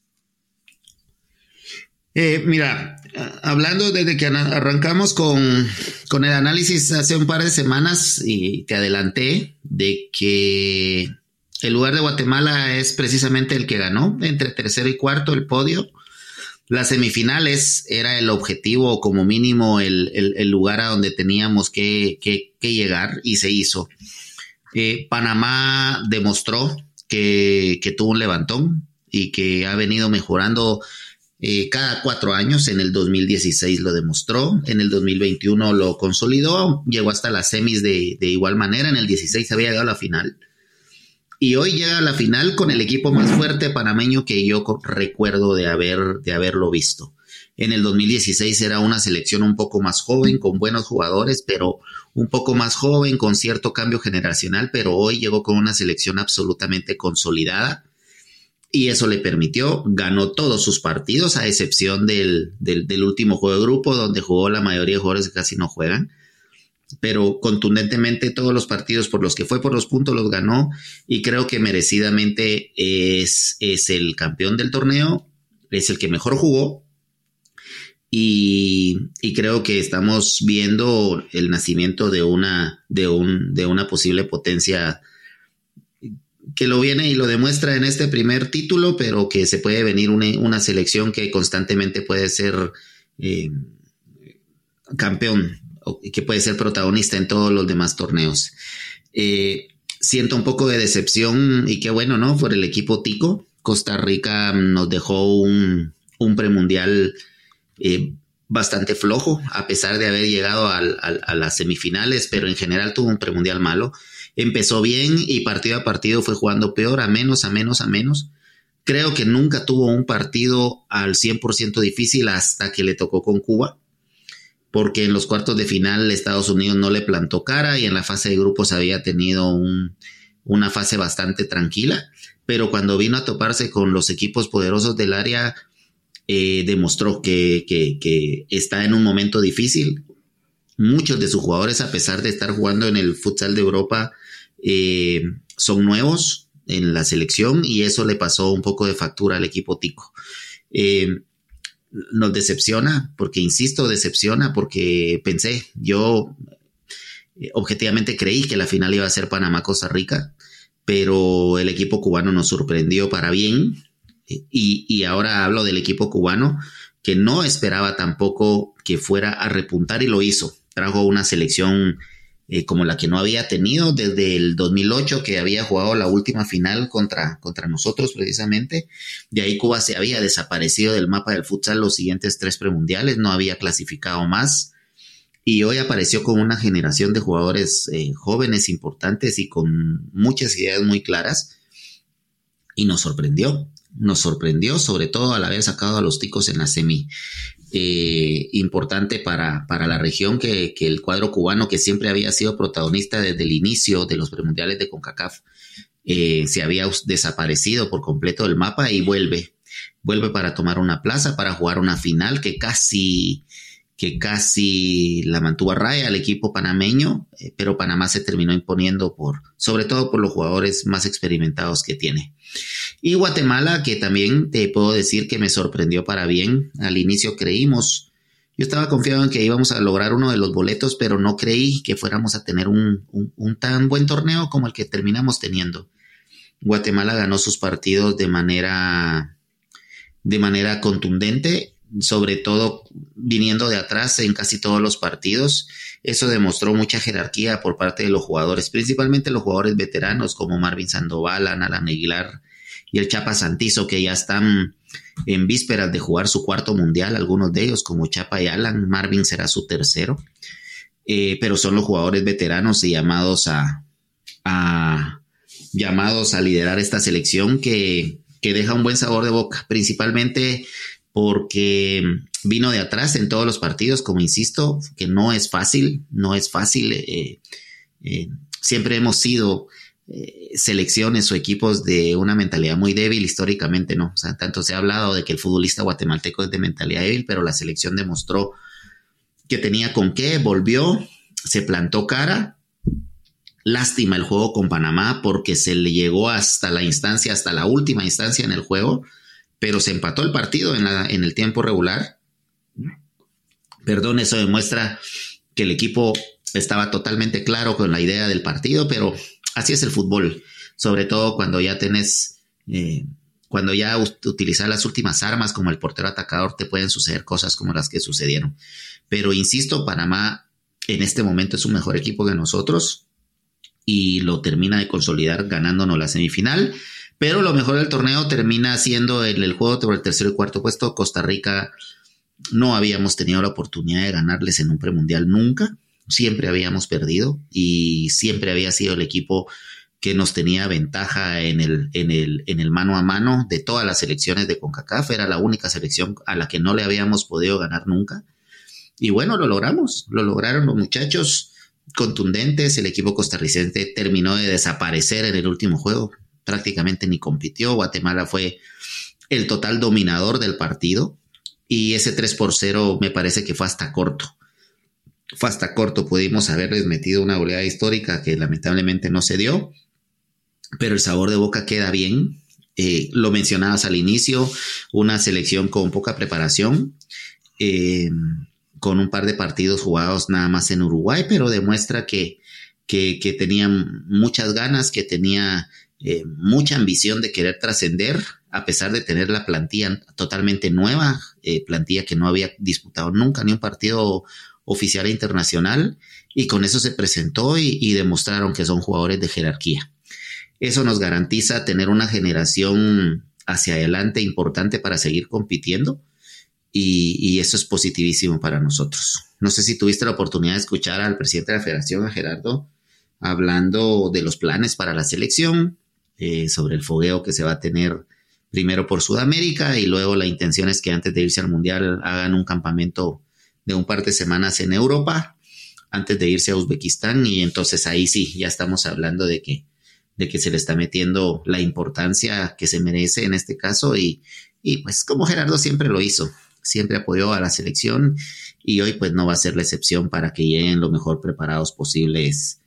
Mira, hablando desde que arrancamos con el análisis hace un par de semanas, y te adelanté de que el lugar de Guatemala es precisamente el que ganó, entre tercero y cuarto, el podio. Las semifinales era el objetivo, como mínimo el lugar a donde teníamos que llegar, y se hizo. Panamá demostró que tuvo un levantón y que ha venido mejorando cada 4 años. En el 2016 lo demostró, en el 2021 lo consolidó, llegó hasta las semis de igual manera, en el 16 había llegado a la final. Y hoy llega a la final con el equipo más fuerte panameño que yo recuerdo de haberlo visto. En el 2016 era una selección un poco más joven, con buenos jugadores, pero un poco más joven, con cierto cambio generacional, pero hoy llegó con una selección absolutamente consolidada, y eso le permitió, ganó todos sus partidos, a excepción del último juego de grupo, donde jugó la mayoría de jugadores que casi no juegan. Pero contundentemente todos los partidos por los que fue por los puntos los ganó, y creo que merecidamente es el campeón del torneo, es el que mejor jugó, y creo que estamos viendo el nacimiento de una posible potencia que lo viene y lo demuestra en este primer título, pero que se puede venir una selección que constantemente puede ser campeón, que puede ser protagonista en todos los demás torneos. Siento un poco de decepción, y qué bueno, ¿no?, por el equipo tico. Costa Rica nos dejó un premundial bastante flojo, a pesar de haber llegado a las semifinales, pero en general tuvo un premundial malo. Empezó bien y partido a partido fue jugando peor, a menos. Creo que nunca tuvo un partido al 100% difícil hasta que le tocó con Cuba, porque en los cuartos de final Estados Unidos no le plantó cara, y en la fase de grupos había tenido una fase bastante tranquila, pero cuando vino a toparse con los equipos poderosos del área, demostró que está en un momento difícil. Muchos de sus jugadores, a pesar de estar jugando en el futsal de Europa, son nuevos en la selección, y eso le pasó un poco de factura al equipo tico. Nos decepciona, porque yo objetivamente creí que la final iba a ser Panamá-Costa Rica, pero el equipo cubano nos sorprendió para bien, y ahora hablo del equipo cubano, que no esperaba tampoco que fuera a repuntar, y lo hizo. Trajo una selección como la que no había tenido desde el 2008, que había jugado la última final contra nosotros precisamente. De ahí Cuba se había desaparecido del mapa del futsal los siguientes 3 premundiales, no había clasificado más, y hoy apareció con una generación de jugadores jóvenes, importantes y con muchas ideas muy claras, y nos sorprendió sobre todo al haber sacado a los ticos en la semi. Importante para la región que el cuadro cubano, que siempre había sido protagonista desde el inicio de los premundiales de CONCACAF, se había desaparecido por completo del mapa, y vuelve para tomar una plaza, para jugar una final que casi la mantuvo a raya al equipo panameño, pero Panamá se terminó imponiendo sobre todo por los jugadores más experimentados que tiene. Y Guatemala, que también te puedo decir que me sorprendió para bien. Al inicio yo estaba confiado en que íbamos a lograr uno de los boletos, pero no creí que fuéramos a tener un tan buen torneo como el que terminamos teniendo. Guatemala ganó sus partidos de manera contundente, sobre todo viniendo de atrás en casi todos los partidos. Eso demostró mucha jerarquía por parte de los jugadores, principalmente los jugadores veteranos como Marvin Sandoval, Alan Aguilar y el Chapa Santizo, que ya están en vísperas de jugar su 4º mundial, algunos de ellos como Chapa y Alan. Marvin será su 3º, pero son los jugadores veteranos y llamados a llamados a liderar esta selección que deja un buen sabor de boca, principalmente porque vino de atrás en todos los partidos, como insisto, que no es fácil. Siempre hemos sido selecciones o equipos de una mentalidad muy débil, históricamente no. O sea, tanto se ha hablado de que el futbolista guatemalteco es de mentalidad débil, pero la selección demostró que tenía con qué, volvió, se plantó cara. Lástima el juego con Panamá porque se le llegó hasta la última instancia en el juego, pero se empató el partido en el tiempo regular. Perdón, eso demuestra que el equipo estaba totalmente claro con la idea del partido, pero así es el fútbol, sobre todo cuando ya utilizar las últimas armas como el portero atacador, te pueden suceder cosas como las que sucedieron. Pero insisto, Panamá en este momento es un mejor equipo que nosotros y lo termina de consolidar ganándonos la semifinal, pero lo mejor del torneo termina siendo el juego por el tercero y cuarto puesto. Costa Rica no habíamos tenido la oportunidad de ganarles en un premundial nunca, siempre habíamos perdido y siempre había sido el equipo que nos tenía ventaja en el mano a mano de todas las selecciones de CONCACAF. Era la única selección a la que no le habíamos podido ganar nunca. Y bueno, lo lograron los muchachos contundentes. El equipo costarricense terminó de desaparecer en el último juego, prácticamente ni compitió. Guatemala fue el total dominador del partido y ese 3-0 me parece que fue hasta corto. Pudimos haberles metido una goleada histórica que lamentablemente no se dio, pero el sabor de boca queda bien. Lo mencionabas al inicio, una selección con poca preparación, con un par de partidos jugados nada más en Uruguay, pero demuestra que tenía muchas ganas, que tenía mucha ambición de querer trascender, a pesar de tener la plantilla totalmente nueva, plantilla que no había disputado nunca ni un partido oficial e internacional, y con eso se presentó y demostraron que son jugadores de jerarquía. Eso nos garantiza tener una generación hacia adelante importante para seguir compitiendo, y eso es positivísimo para nosotros. No sé si tuviste la oportunidad de escuchar al presidente de la federación, a Gerardo, hablando de los planes para la selección, sobre el fogueo que se va a tener primero por Sudamérica, y luego la intención es que antes de irse al Mundial hagan un campamento de un par de semanas en Europa, antes de irse a Uzbekistán, y entonces ahí sí, ya estamos hablando de que se le está metiendo la importancia que se merece en este caso, y pues como Gerardo siempre lo hizo, siempre apoyó a la selección, y hoy pues no va a ser la excepción para que lleguen lo mejor preparados posibles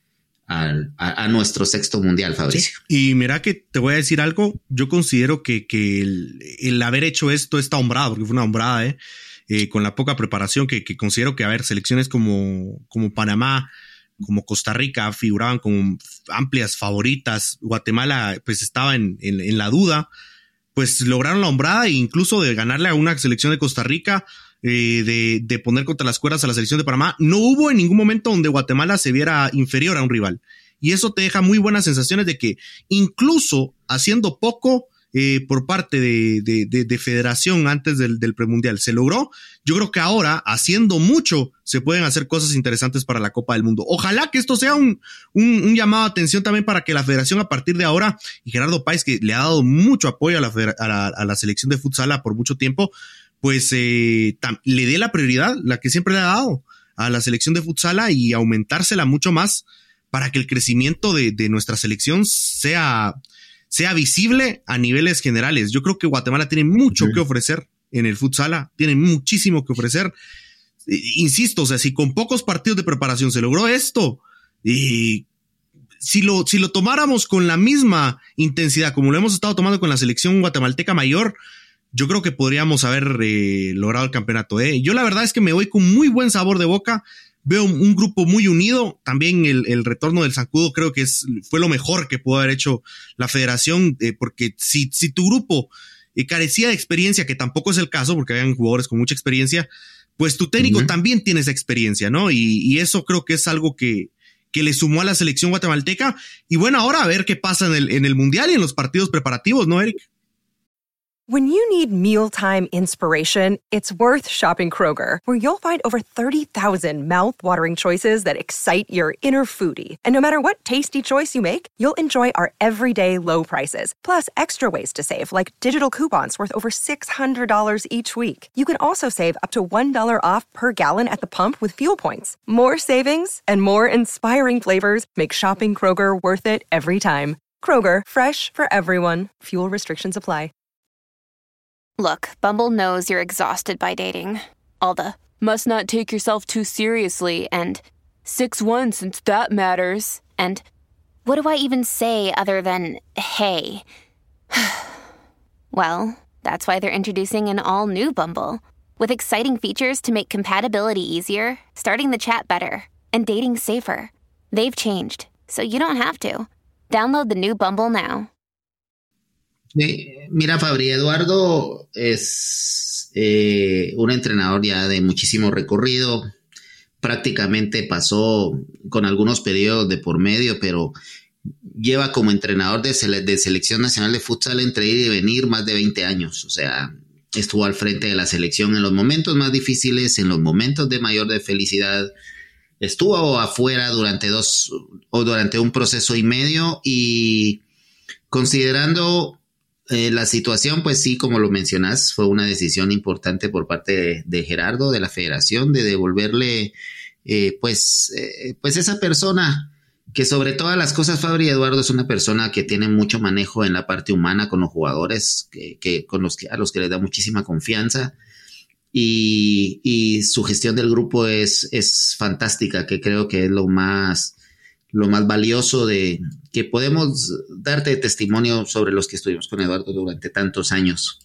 a nuestro sexto mundial, Fabricio. Sí. Y mira que te voy a decir algo, yo considero que el haber hecho esta hombrada, porque fue una hombrada, con la poca preparación que considero que, selecciones como Panamá, como Costa Rica figuraban como amplias favoritas, Guatemala pues estaba en la duda, pues lograron la hombrada e incluso de ganarle a una selección de Costa Rica, de poner contra las cuerdas a la selección de Panamá. No hubo en ningún momento donde Guatemala se viera inferior a un rival, y eso te deja muy buenas sensaciones de que incluso haciendo poco por parte de federación antes del premundial se logró. Yo creo que ahora, haciendo mucho, se pueden hacer cosas interesantes para la Copa del Mundo. Ojalá que esto sea un llamado de atención también para que la federación a partir de ahora, y Gerardo Páez, que le ha dado mucho apoyo a la selección de futsal por mucho tiempo, pues le dé la prioridad, la que siempre le ha dado a la selección de futsal, y aumentársela mucho más para que el crecimiento de nuestra selección sea visible a niveles generales. Yo creo que Guatemala tiene mucho que ofrecer en el futsal, tiene muchísimo que ofrecer. Insisto, o sea, si con pocos partidos de preparación se logró esto, y si lo tomáramos con la misma intensidad como lo hemos estado tomando con la selección guatemalteca mayor, yo creo que podríamos haber logrado el campeonato. Yo la verdad es que me voy con muy buen sabor de boca. Veo un grupo muy unido. También el retorno del Zancudo creo que fue lo mejor que pudo haber hecho la federación, porque si tu grupo carecía de experiencia, que tampoco es el caso porque habían jugadores con mucha experiencia, pues tu técnico también tiene esa experiencia, ¿no? Y eso creo que es algo que le sumó a la selección guatemalteca. Y bueno, ahora a ver qué pasa en el Mundial y en los partidos preparativos, ¿no, Eric? When you need mealtime inspiration, it's worth shopping Kroger, where you'll find over 30,000 mouth-watering choices that excite your inner foodie. And no matter what tasty choice you make, you'll enjoy our everyday low prices, plus extra ways to save, like digital coupons worth over $600 each week. You can also save up to $1 off per gallon at the pump with fuel points. More savings and more inspiring flavors make shopping Kroger worth it every time. Kroger, fresh for everyone. Fuel restrictions apply. Look, Bumble knows you're exhausted by dating. All the, must not take yourself too seriously, and 6'1" since that matters, and what do I even say other than, hey? Well, that's why they're introducing an all-new Bumble, with exciting features to make compatibility easier, starting the chat better, and dating safer. They've changed, so you don't have to. Download the new Bumble now. Mira, Fabri, Eduardo es un entrenador ya de muchísimo recorrido. Prácticamente pasó con algunos periodos de por medio, pero lleva como entrenador de selección nacional de futsal entre ir y venir más de 20 años. O sea, estuvo al frente de la selección en los momentos más difíciles, en los momentos de mayor de felicidad. Estuvo afuera durante un proceso y medio, y considerando la situación, pues sí, como lo mencionas, fue una decisión importante por parte de Gerardo, de la federación, de devolverle pues esa persona que sobre todas las cosas, Fabri, Eduardo es una persona que tiene mucho manejo en la parte humana con los jugadores, a los que les da muchísima confianza, y su gestión del grupo es fantástica, que creo que es lo más valioso de que podemos darte testimonio sobre los que estuvimos con Eduardo durante tantos años.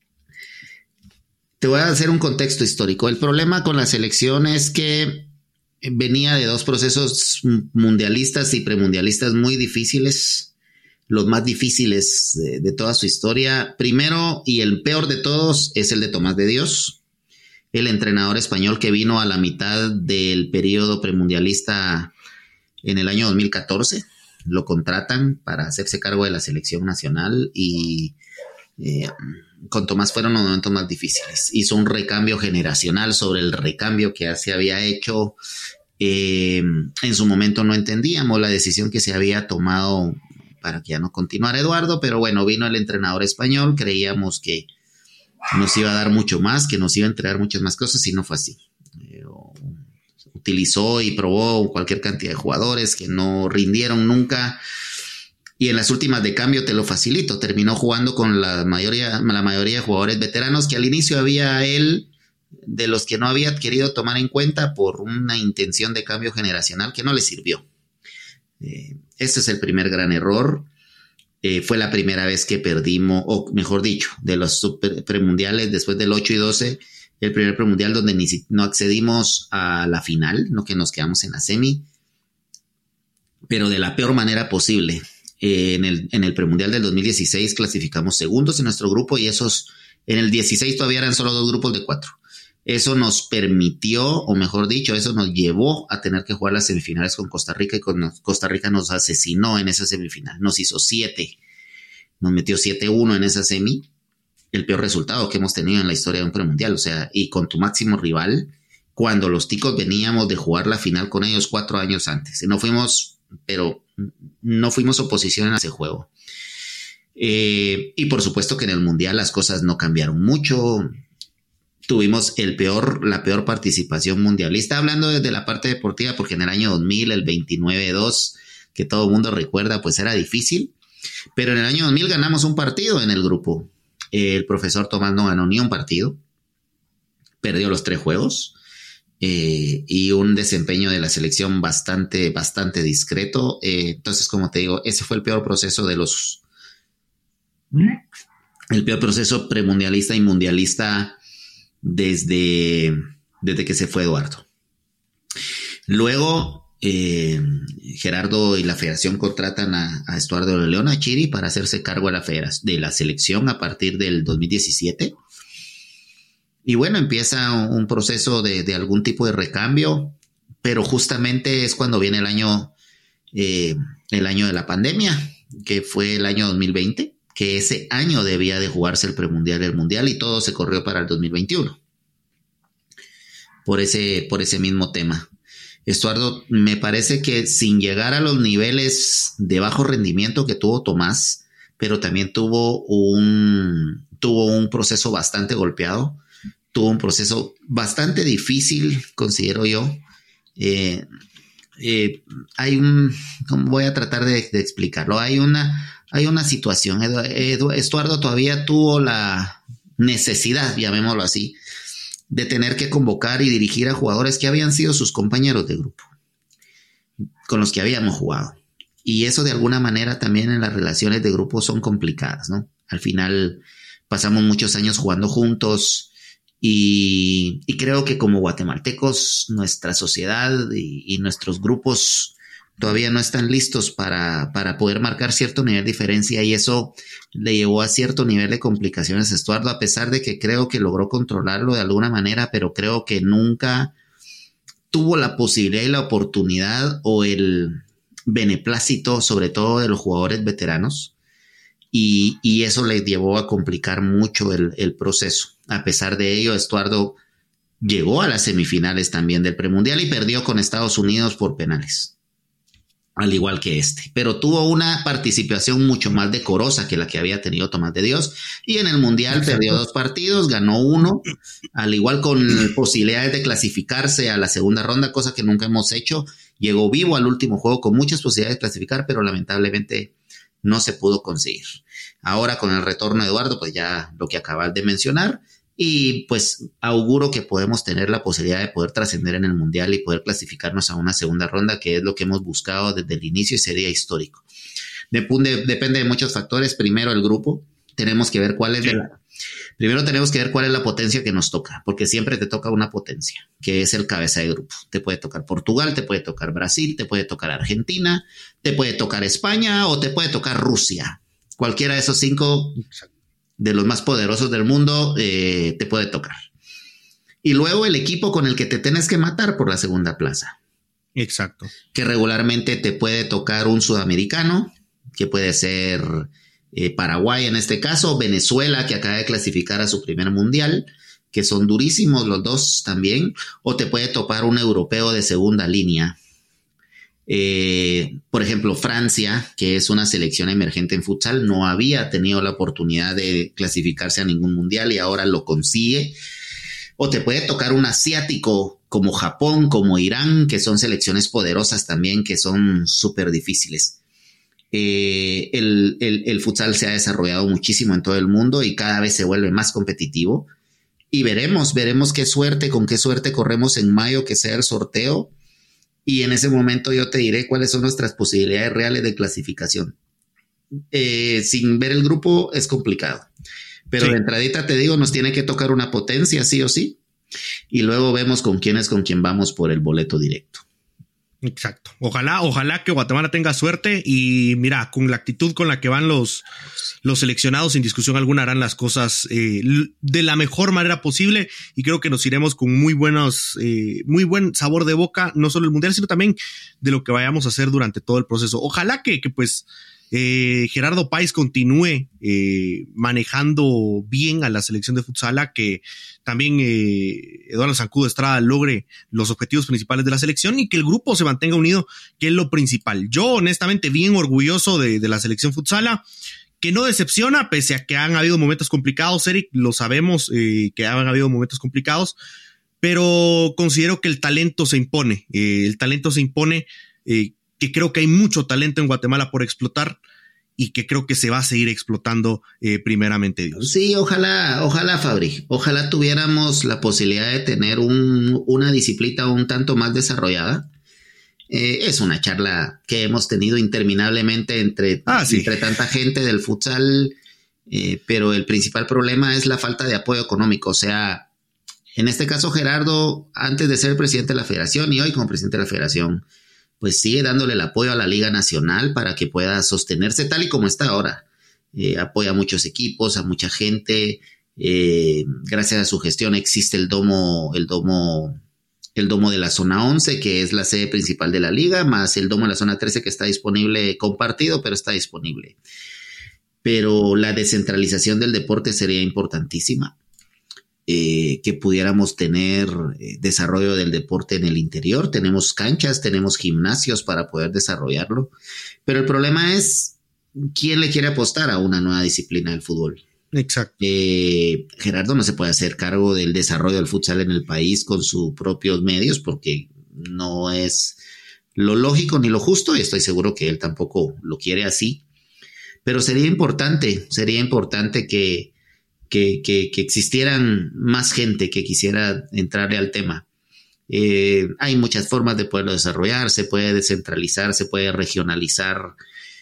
Te voy a hacer un contexto histórico. El problema con la selección es que venía de dos procesos mundialistas y premundialistas muy difíciles, los más difíciles de toda su historia. Primero, y el peor de todos, es el de Tomás de Dios, el entrenador español que vino a la mitad del periodo premundialista. En el año 2014 lo contratan para hacerse cargo de la selección nacional, y con Tomás fueron los momentos más difíciles. Hizo un recambio generacional sobre el recambio que se había hecho. En su momento no entendíamos la decisión que se había tomado para que ya no continuara Eduardo, pero bueno, vino el entrenador español, creíamos que nos iba a dar mucho más, que nos iba a entregar muchas más cosas, y no fue así. Utilizó y probó cualquier cantidad de jugadores que no rindieron nunca, y en las últimas de cambio te lo facilito, terminó jugando con la mayoría de jugadores veteranos que al inicio había él de los que no había querido tomar en cuenta por una intención de cambio generacional que no le sirvió. Este es el primer gran error. Fue la primera vez que perdimos, o mejor dicho, de los premundiales después del 8 y 12, el primer premundial donde no accedimos a la final, no, que nos quedamos en la semi, pero de la peor manera posible. En el premundial del 2016 clasificamos segundos en nuestro grupo, y en el 16 todavía eran solo 2 grupos de 4. Eso nos permitió, o mejor dicho, eso nos llevó a tener que jugar las semifinales con Costa Rica, y Costa Rica nos asesinó en esa semifinal, nos hizo 7, nos metió 7-1 en esa semi. El peor resultado que hemos tenido en la historia de un premundial, o sea, y con tu máximo rival, cuando los ticos veníamos de jugar la final con ellos 4 años antes. Y no fuimos oposición en ese juego. Y por supuesto que en el mundial las cosas no cambiaron mucho. Tuvimos la peor participación mundialista, hablando desde la parte deportiva, porque en el año 2000, el 29-2, que todo el mundo recuerda, pues era difícil. Pero en el año 2000 ganamos un partido en el grupo. El profesor Tomás no ganó ni un partido, perdió los 3 juegos, y un desempeño de la selección bastante discreto. Entonces, como te digo, ese fue el peor proceso el peor proceso premundialista y mundialista desde que se fue Eduardo. Luego, Gerardo y la federación contratan a Estuardo de León, a Chiri, para hacerse cargo de la selección a partir del 2017. Y bueno, empieza un proceso de algún tipo de recambio, pero justamente es cuando viene el año de la pandemia, que fue el año 2020, que ese año debía de jugarse el premundial y el mundial, y todo se corrió para el 2021 por ese mismo tema. Estuardo, me parece que sin llegar a los niveles de bajo rendimiento que tuvo Tomás, pero también tuvo un proceso bastante golpeado, tuvo un proceso bastante difícil, considero yo. Voy a tratar de explicarlo. Hay una situación. Estuardo todavía tuvo la necesidad, llamémoslo así, de tener que convocar y dirigir a jugadores que habían sido sus compañeros de grupo, con los que habíamos jugado. Y eso de alguna manera también en las relaciones de grupo son complicadas, ¿no? Al final pasamos muchos años jugando juntos y creo que como guatemaltecos nuestra sociedad y nuestros grupos todavía no están listos para poder marcar cierto nivel de diferencia, y eso le llevó a cierto nivel de complicaciones a Estuardo, a pesar de que creo que logró controlarlo de alguna manera, pero creo que nunca tuvo la posibilidad y la oportunidad o el beneplácito, sobre todo de los jugadores veteranos, y eso le llevó a complicar mucho el proceso. A pesar de ello, Estuardo llegó a las semifinales también del premundial y perdió con Estados Unidos por penales, al igual que pero tuvo una participación mucho más decorosa que la que había tenido Tomás de Dios, y en el mundial Exacto. Perdió 2 partidos, ganó 1, al igual con posibilidades de clasificarse a la segunda ronda, cosa que nunca hemos hecho. Llegó vivo al último juego con muchas posibilidades de clasificar, pero lamentablemente no se pudo conseguir. Ahora con el retorno de Eduardo, pues ya lo que acabas de mencionar, y pues auguro que podemos tener la posibilidad de poder trascender en el mundial y poder clasificarnos a una segunda ronda, que es lo que hemos buscado desde el inicio y sería histórico. Depende de muchos factores. Primero, el grupo. Tenemos que ver primero tenemos que ver cuál es la potencia que nos toca, porque siempre te toca una potencia, que es el cabeza de grupo. Te puede tocar Portugal, te puede tocar Brasil, te puede tocar Argentina, te puede tocar España o te puede tocar Rusia. Cualquiera de esos 5 de los más poderosos del mundo te puede tocar. Y luego el equipo con el que te tienes que matar por la segunda plaza. Exacto. Que regularmente te puede tocar un sudamericano, que puede ser Paraguay en este caso, Venezuela, que acaba de clasificar a su primer mundial, que son durísimos los dos también, o te puede topar un europeo de segunda línea. Por ejemplo, Francia, que es una selección emergente en futsal, no había tenido la oportunidad de clasificarse a ningún mundial y ahora lo consigue. O te puede tocar un asiático como Japón, como Irán, que son selecciones poderosas también, que son súper difíciles. El futsal se ha desarrollado muchísimo en todo el mundo y cada vez se vuelve más competitivo. Y veremos con qué suerte corremos en mayo, que sea el sorteo. Y en ese momento yo te diré cuáles son nuestras posibilidades reales de clasificación. Sin ver el grupo es complicado. Pero de entradita te digo, nos tiene que tocar una potencia, sí o sí. Y luego vemos con quién vamos por el boleto directo. Exacto. Ojalá que Guatemala tenga suerte y mira, con la actitud con la que van los seleccionados, sin discusión alguna harán las cosas de la mejor manera posible, y creo que nos iremos con muy buen sabor de boca, no solo el mundial, sino también de lo que vayamos a hacer durante todo el proceso. Ojalá que pues Gerardo Páez continúe manejando bien a la selección de futsala, que también Eduardo Zancudo Estrada logre los objetivos principales de la selección y que el grupo se mantenga unido, que es lo principal. Yo honestamente bien orgulloso de la selección futsala, que no decepciona, pese a que han habido momentos complicados, Eric, lo sabemos, que han habido momentos complicados, pero considero que el talento se impone, que creo que hay mucho talento en Guatemala por explotar y que creo que se va a seguir explotando primeramente Dios. Sí, ojalá Fabri, ojalá tuviéramos la posibilidad de tener una disciplina un tanto más desarrollada. Es una charla que hemos tenido interminablemente entre tanta gente del futsal, pero el principal problema es la falta de apoyo económico. O sea, en este caso Gerardo, antes de ser presidente de la federación y hoy como presidente de la federación, pues sigue dándole el apoyo a la Liga Nacional para que pueda sostenerse tal y como está ahora. Apoya a muchos equipos, a mucha gente. Gracias a su gestión existe el domo de la zona 11, que es la sede principal de la liga, más el domo de la zona 13 que está disponible compartido, pero está disponible. pero la descentralización del deporte sería importantísima. Que pudiéramos tener desarrollo del deporte en el interior. Tenemos canchas, tenemos gimnasios para poder desarrollarlo, pero el problema es quién le quiere apostar a una nueva disciplina del fútbol. Exacto. Gerardo no se puede hacer cargo del desarrollo del futsal en el país con sus propios medios porque no es lo lógico ni lo justo, y estoy seguro que él tampoco lo quiere así, pero sería importante que existieran más gente que quisiera entrarle al tema. Hay muchas formas de poderlo desarrollar, se puede descentralizar, se puede regionalizar,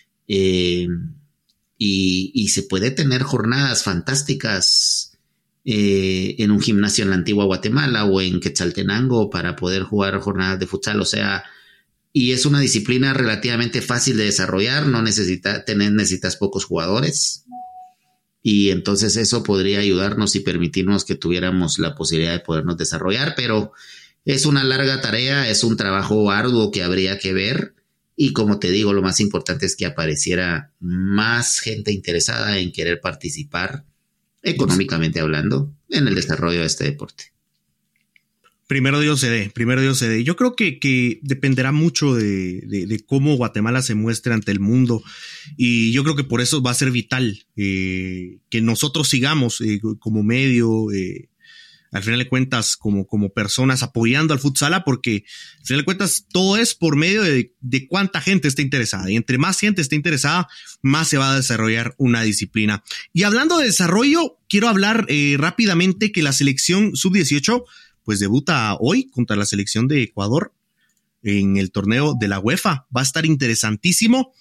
y se puede tener jornadas fantásticas en un gimnasio en la antigua Guatemala o en Quetzaltenango para poder jugar jornadas de futsal, o sea, y es una disciplina relativamente fácil de desarrollar, necesitas pocos jugadores. Y entonces eso podría ayudarnos y permitirnos que tuviéramos la posibilidad de podernos desarrollar, pero es una larga tarea, es un trabajo arduo que habría que ver, y como te digo, lo más importante es que apareciera más gente interesada en querer participar, económicamente hablando, en el desarrollo de este deporte. Primero Dios se dé. Yo creo que dependerá mucho de cómo Guatemala se muestre ante el mundo, y yo creo que por eso va a ser vital que nosotros sigamos como medio, al final de cuentas como personas apoyando al futsala, porque al final de cuentas todo es por medio de cuánta gente está interesada, y entre más gente esté interesada, más se va a desarrollar una disciplina. Y hablando de desarrollo, quiero hablar rápidamente que la selección sub-18 pues debuta hoy contra la selección de Ecuador en el torneo de la UEFA. Va a estar interesantísimo.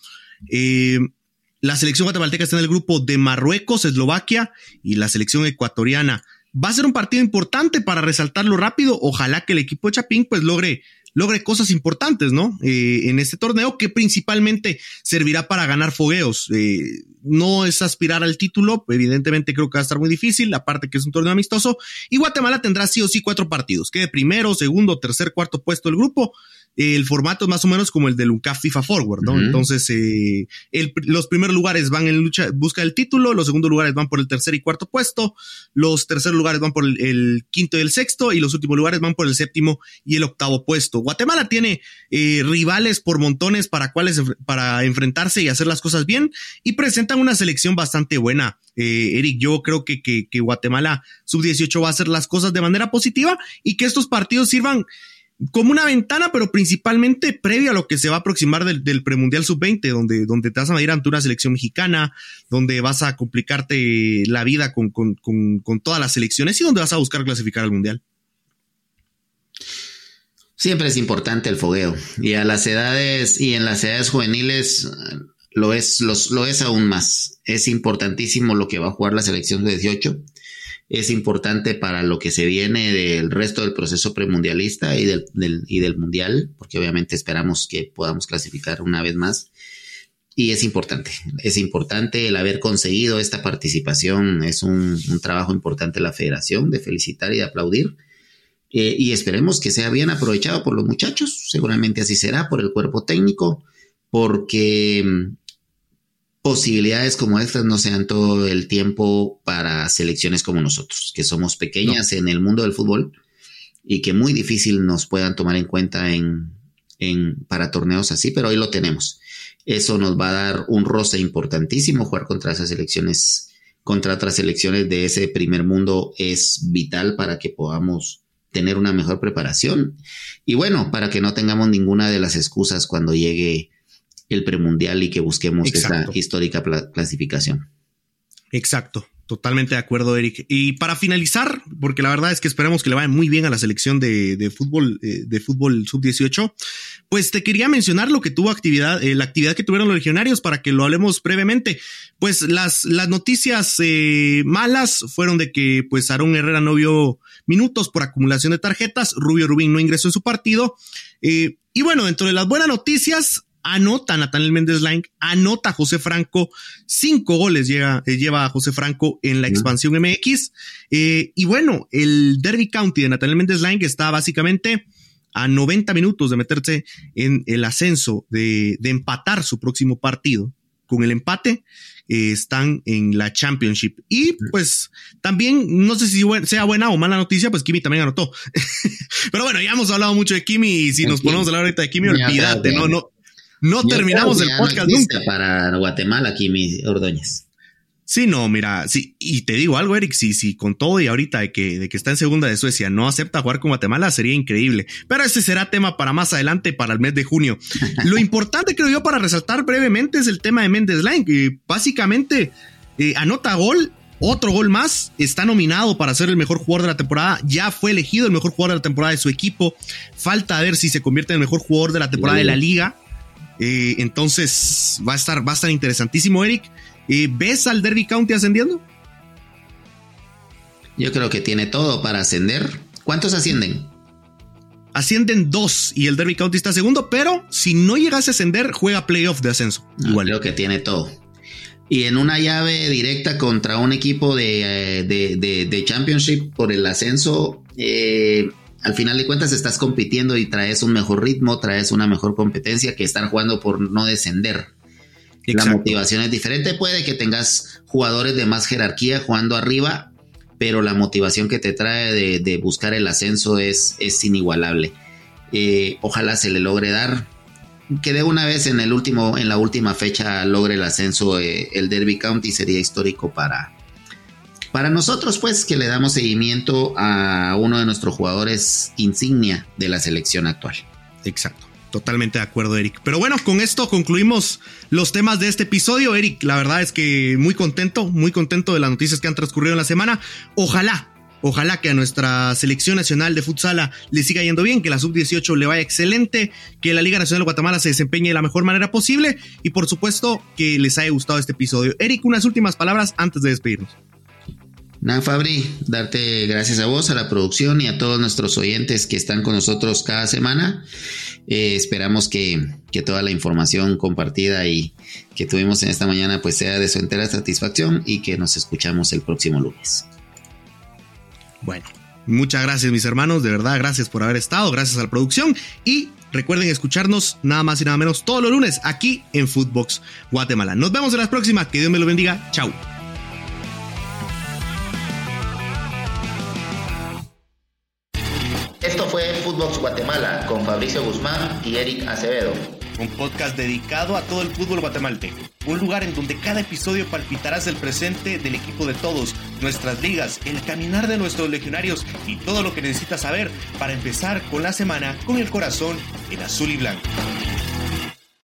La selección guatemalteca está en el grupo de Marruecos, Eslovaquia y la selección ecuatoriana. Va a ser un partido importante para resaltarlo rápido. Ojalá que el equipo de Chapín pues logre cosas importantes, ¿no? En este torneo, que principalmente servirá para ganar fogueos. No es aspirar al título, evidentemente creo que va a estar muy difícil, aparte que es un torneo amistoso, y Guatemala tendrá sí o sí 4 partidos, quede primero, segundo, tercer, cuarto puesto del grupo. El formato es más o menos como el del UNCAF FIFA Forward, ¿no? Uh-huh. Entonces, los primeros lugares van en busca del título, los segundos lugares van por el tercer y cuarto puesto, los terceros lugares van por el quinto y el sexto, y los últimos lugares van por el séptimo y el octavo puesto. Guatemala tiene rivales por montones para enfrentarse y hacer las cosas bien, y presentan una selección bastante buena. Eric, yo creo que Guatemala sub-18 va a hacer las cosas de manera positiva, y que estos partidos sirvan como una ventana, pero principalmente previo a lo que se va a aproximar del premundial sub-20, donde te vas a ir ante una selección mexicana, donde vas a complicarte la vida con todas las selecciones, y donde vas a buscar clasificar al mundial. Siempre es importante el fogueo, y en las edades juveniles lo es aún más. Es importantísimo lo que va a jugar la selección de 18. Es importante para lo que se viene del resto del proceso premundialista y del mundial, porque obviamente esperamos que podamos clasificar una vez más. Y es importante el haber conseguido esta participación. Es un trabajo importante de la federación, de felicitar y de aplaudir. Y esperemos que sea bien aprovechado por los muchachos. Seguramente así será, por el cuerpo técnico, porque posibilidades como estas no se dan todo el tiempo para selecciones como nosotros, que somos pequeñas en el mundo del fútbol, y que muy difícil nos puedan tomar en cuenta para torneos así, pero hoy lo tenemos. Eso nos va a dar un roce importantísimo. Jugar contra esas selecciones, contra otras selecciones de ese primer mundo, es vital para que podamos tener una mejor preparación, y bueno, para que no tengamos ninguna de las excusas cuando llegue el premundial y que busquemos esa histórica clasificación. Exacto, totalmente de acuerdo, Eric. Y para finalizar, porque la verdad es que esperamos que le vaya muy bien a la selección de fútbol sub-18, pues te quería mencionar lo que tuvo la actividad que tuvieron los legionarios, para que lo hablemos brevemente. Pues las noticias malas fueron de que pues Aarón Herrera no vio minutos por acumulación de tarjetas, Rubio Rubín no ingresó en su partido, y bueno, dentro de las buenas noticias, anota Nathaniel Méndez-Laing, anota José Franco, 5 goles lleva a José Franco en la expansión MX, y bueno, el Derby County de Nathaniel Méndez-Laing está básicamente a 90 minutos de meterse en el ascenso, de empatar su próximo partido. con el empate están en la Championship. Y pues también, no sé si sea buena o mala noticia, pues Kimi también anotó. Pero bueno, ya hemos hablado mucho de Kimi y si nos ponemos a hablar ahorita de Kimi, olvídate, no terminamos el podcast nunca. Para Guatemala, Kimi Ordóñez. Sí, no, mira, sí, y te digo algo, Eric, si con todo y ahorita de que está en segunda de Suecia no acepta jugar con Guatemala, sería increíble. Pero ese será tema para más adelante, para el mes de junio. Lo importante, creo yo, para resaltar brevemente es el tema de Mendes Lain, que básicamente anota gol, otro gol más, está nominado para ser el mejor jugador de la temporada, ya fue elegido el mejor jugador de la temporada de su equipo, falta ver si se convierte en el mejor jugador de la temporada de la liga. Entonces va a estar interesantísimo, Eric. ¿Ves al Derby County ascendiendo? Yo creo que tiene todo para ascender. ¿Cuántos ascienden? Ascienden 2 y el Derby County está segundo, pero si no llegase a ascender, juega playoff de ascenso. Igual. Creo que tiene todo. Y en una llave directa contra un equipo de Championship por el ascenso, al final de cuentas estás compitiendo y traes un mejor ritmo, traes una mejor competencia que estar jugando por no descender. Exacto. La motivación es diferente, puede que tengas jugadores de más jerarquía jugando arriba, pero la motivación que te trae de buscar el ascenso es inigualable. Ojalá se le logre dar, que de una vez en la última fecha logre el ascenso el Derby County, sería histórico para nosotros, pues, que le damos seguimiento a uno de nuestros jugadores insignia de la selección actual. Exacto. Totalmente de acuerdo, Eric. Pero bueno, con esto concluimos los temas de este episodio. Eric, la verdad es que muy contento de las noticias que han transcurrido en la semana. Ojalá que a nuestra selección nacional de futsal le siga yendo bien, que la sub-18 le vaya excelente, que la Liga Nacional de Guatemala se desempeñe de la mejor manera posible y por supuesto que les haya gustado este episodio. Eric, unas últimas palabras antes de despedirnos. Nada, Fabri, darte gracias a vos, a la producción y a todos nuestros oyentes que están con nosotros cada semana. Esperamos que toda la información compartida y que tuvimos en esta mañana pues sea de su entera satisfacción y que nos escuchamos el próximo lunes. Bueno, muchas gracias mis hermanos, de verdad gracias por haber estado, gracias a la producción y recuerden escucharnos nada más y nada menos todos los lunes aquí en Footbox Guatemala. Nos vemos en la próxima, que Dios me lo bendiga, chao. Esto fue Footbox Guatemala con Fabricio Guzmán y Eric Acevedo. Un podcast dedicado a todo el fútbol guatemalteco. Un lugar en donde cada episodio palpitarás el presente del equipo de todos, nuestras ligas, el caminar de nuestros legionarios y todo lo que necesitas saber para empezar con la semana con el corazón en azul y blanco.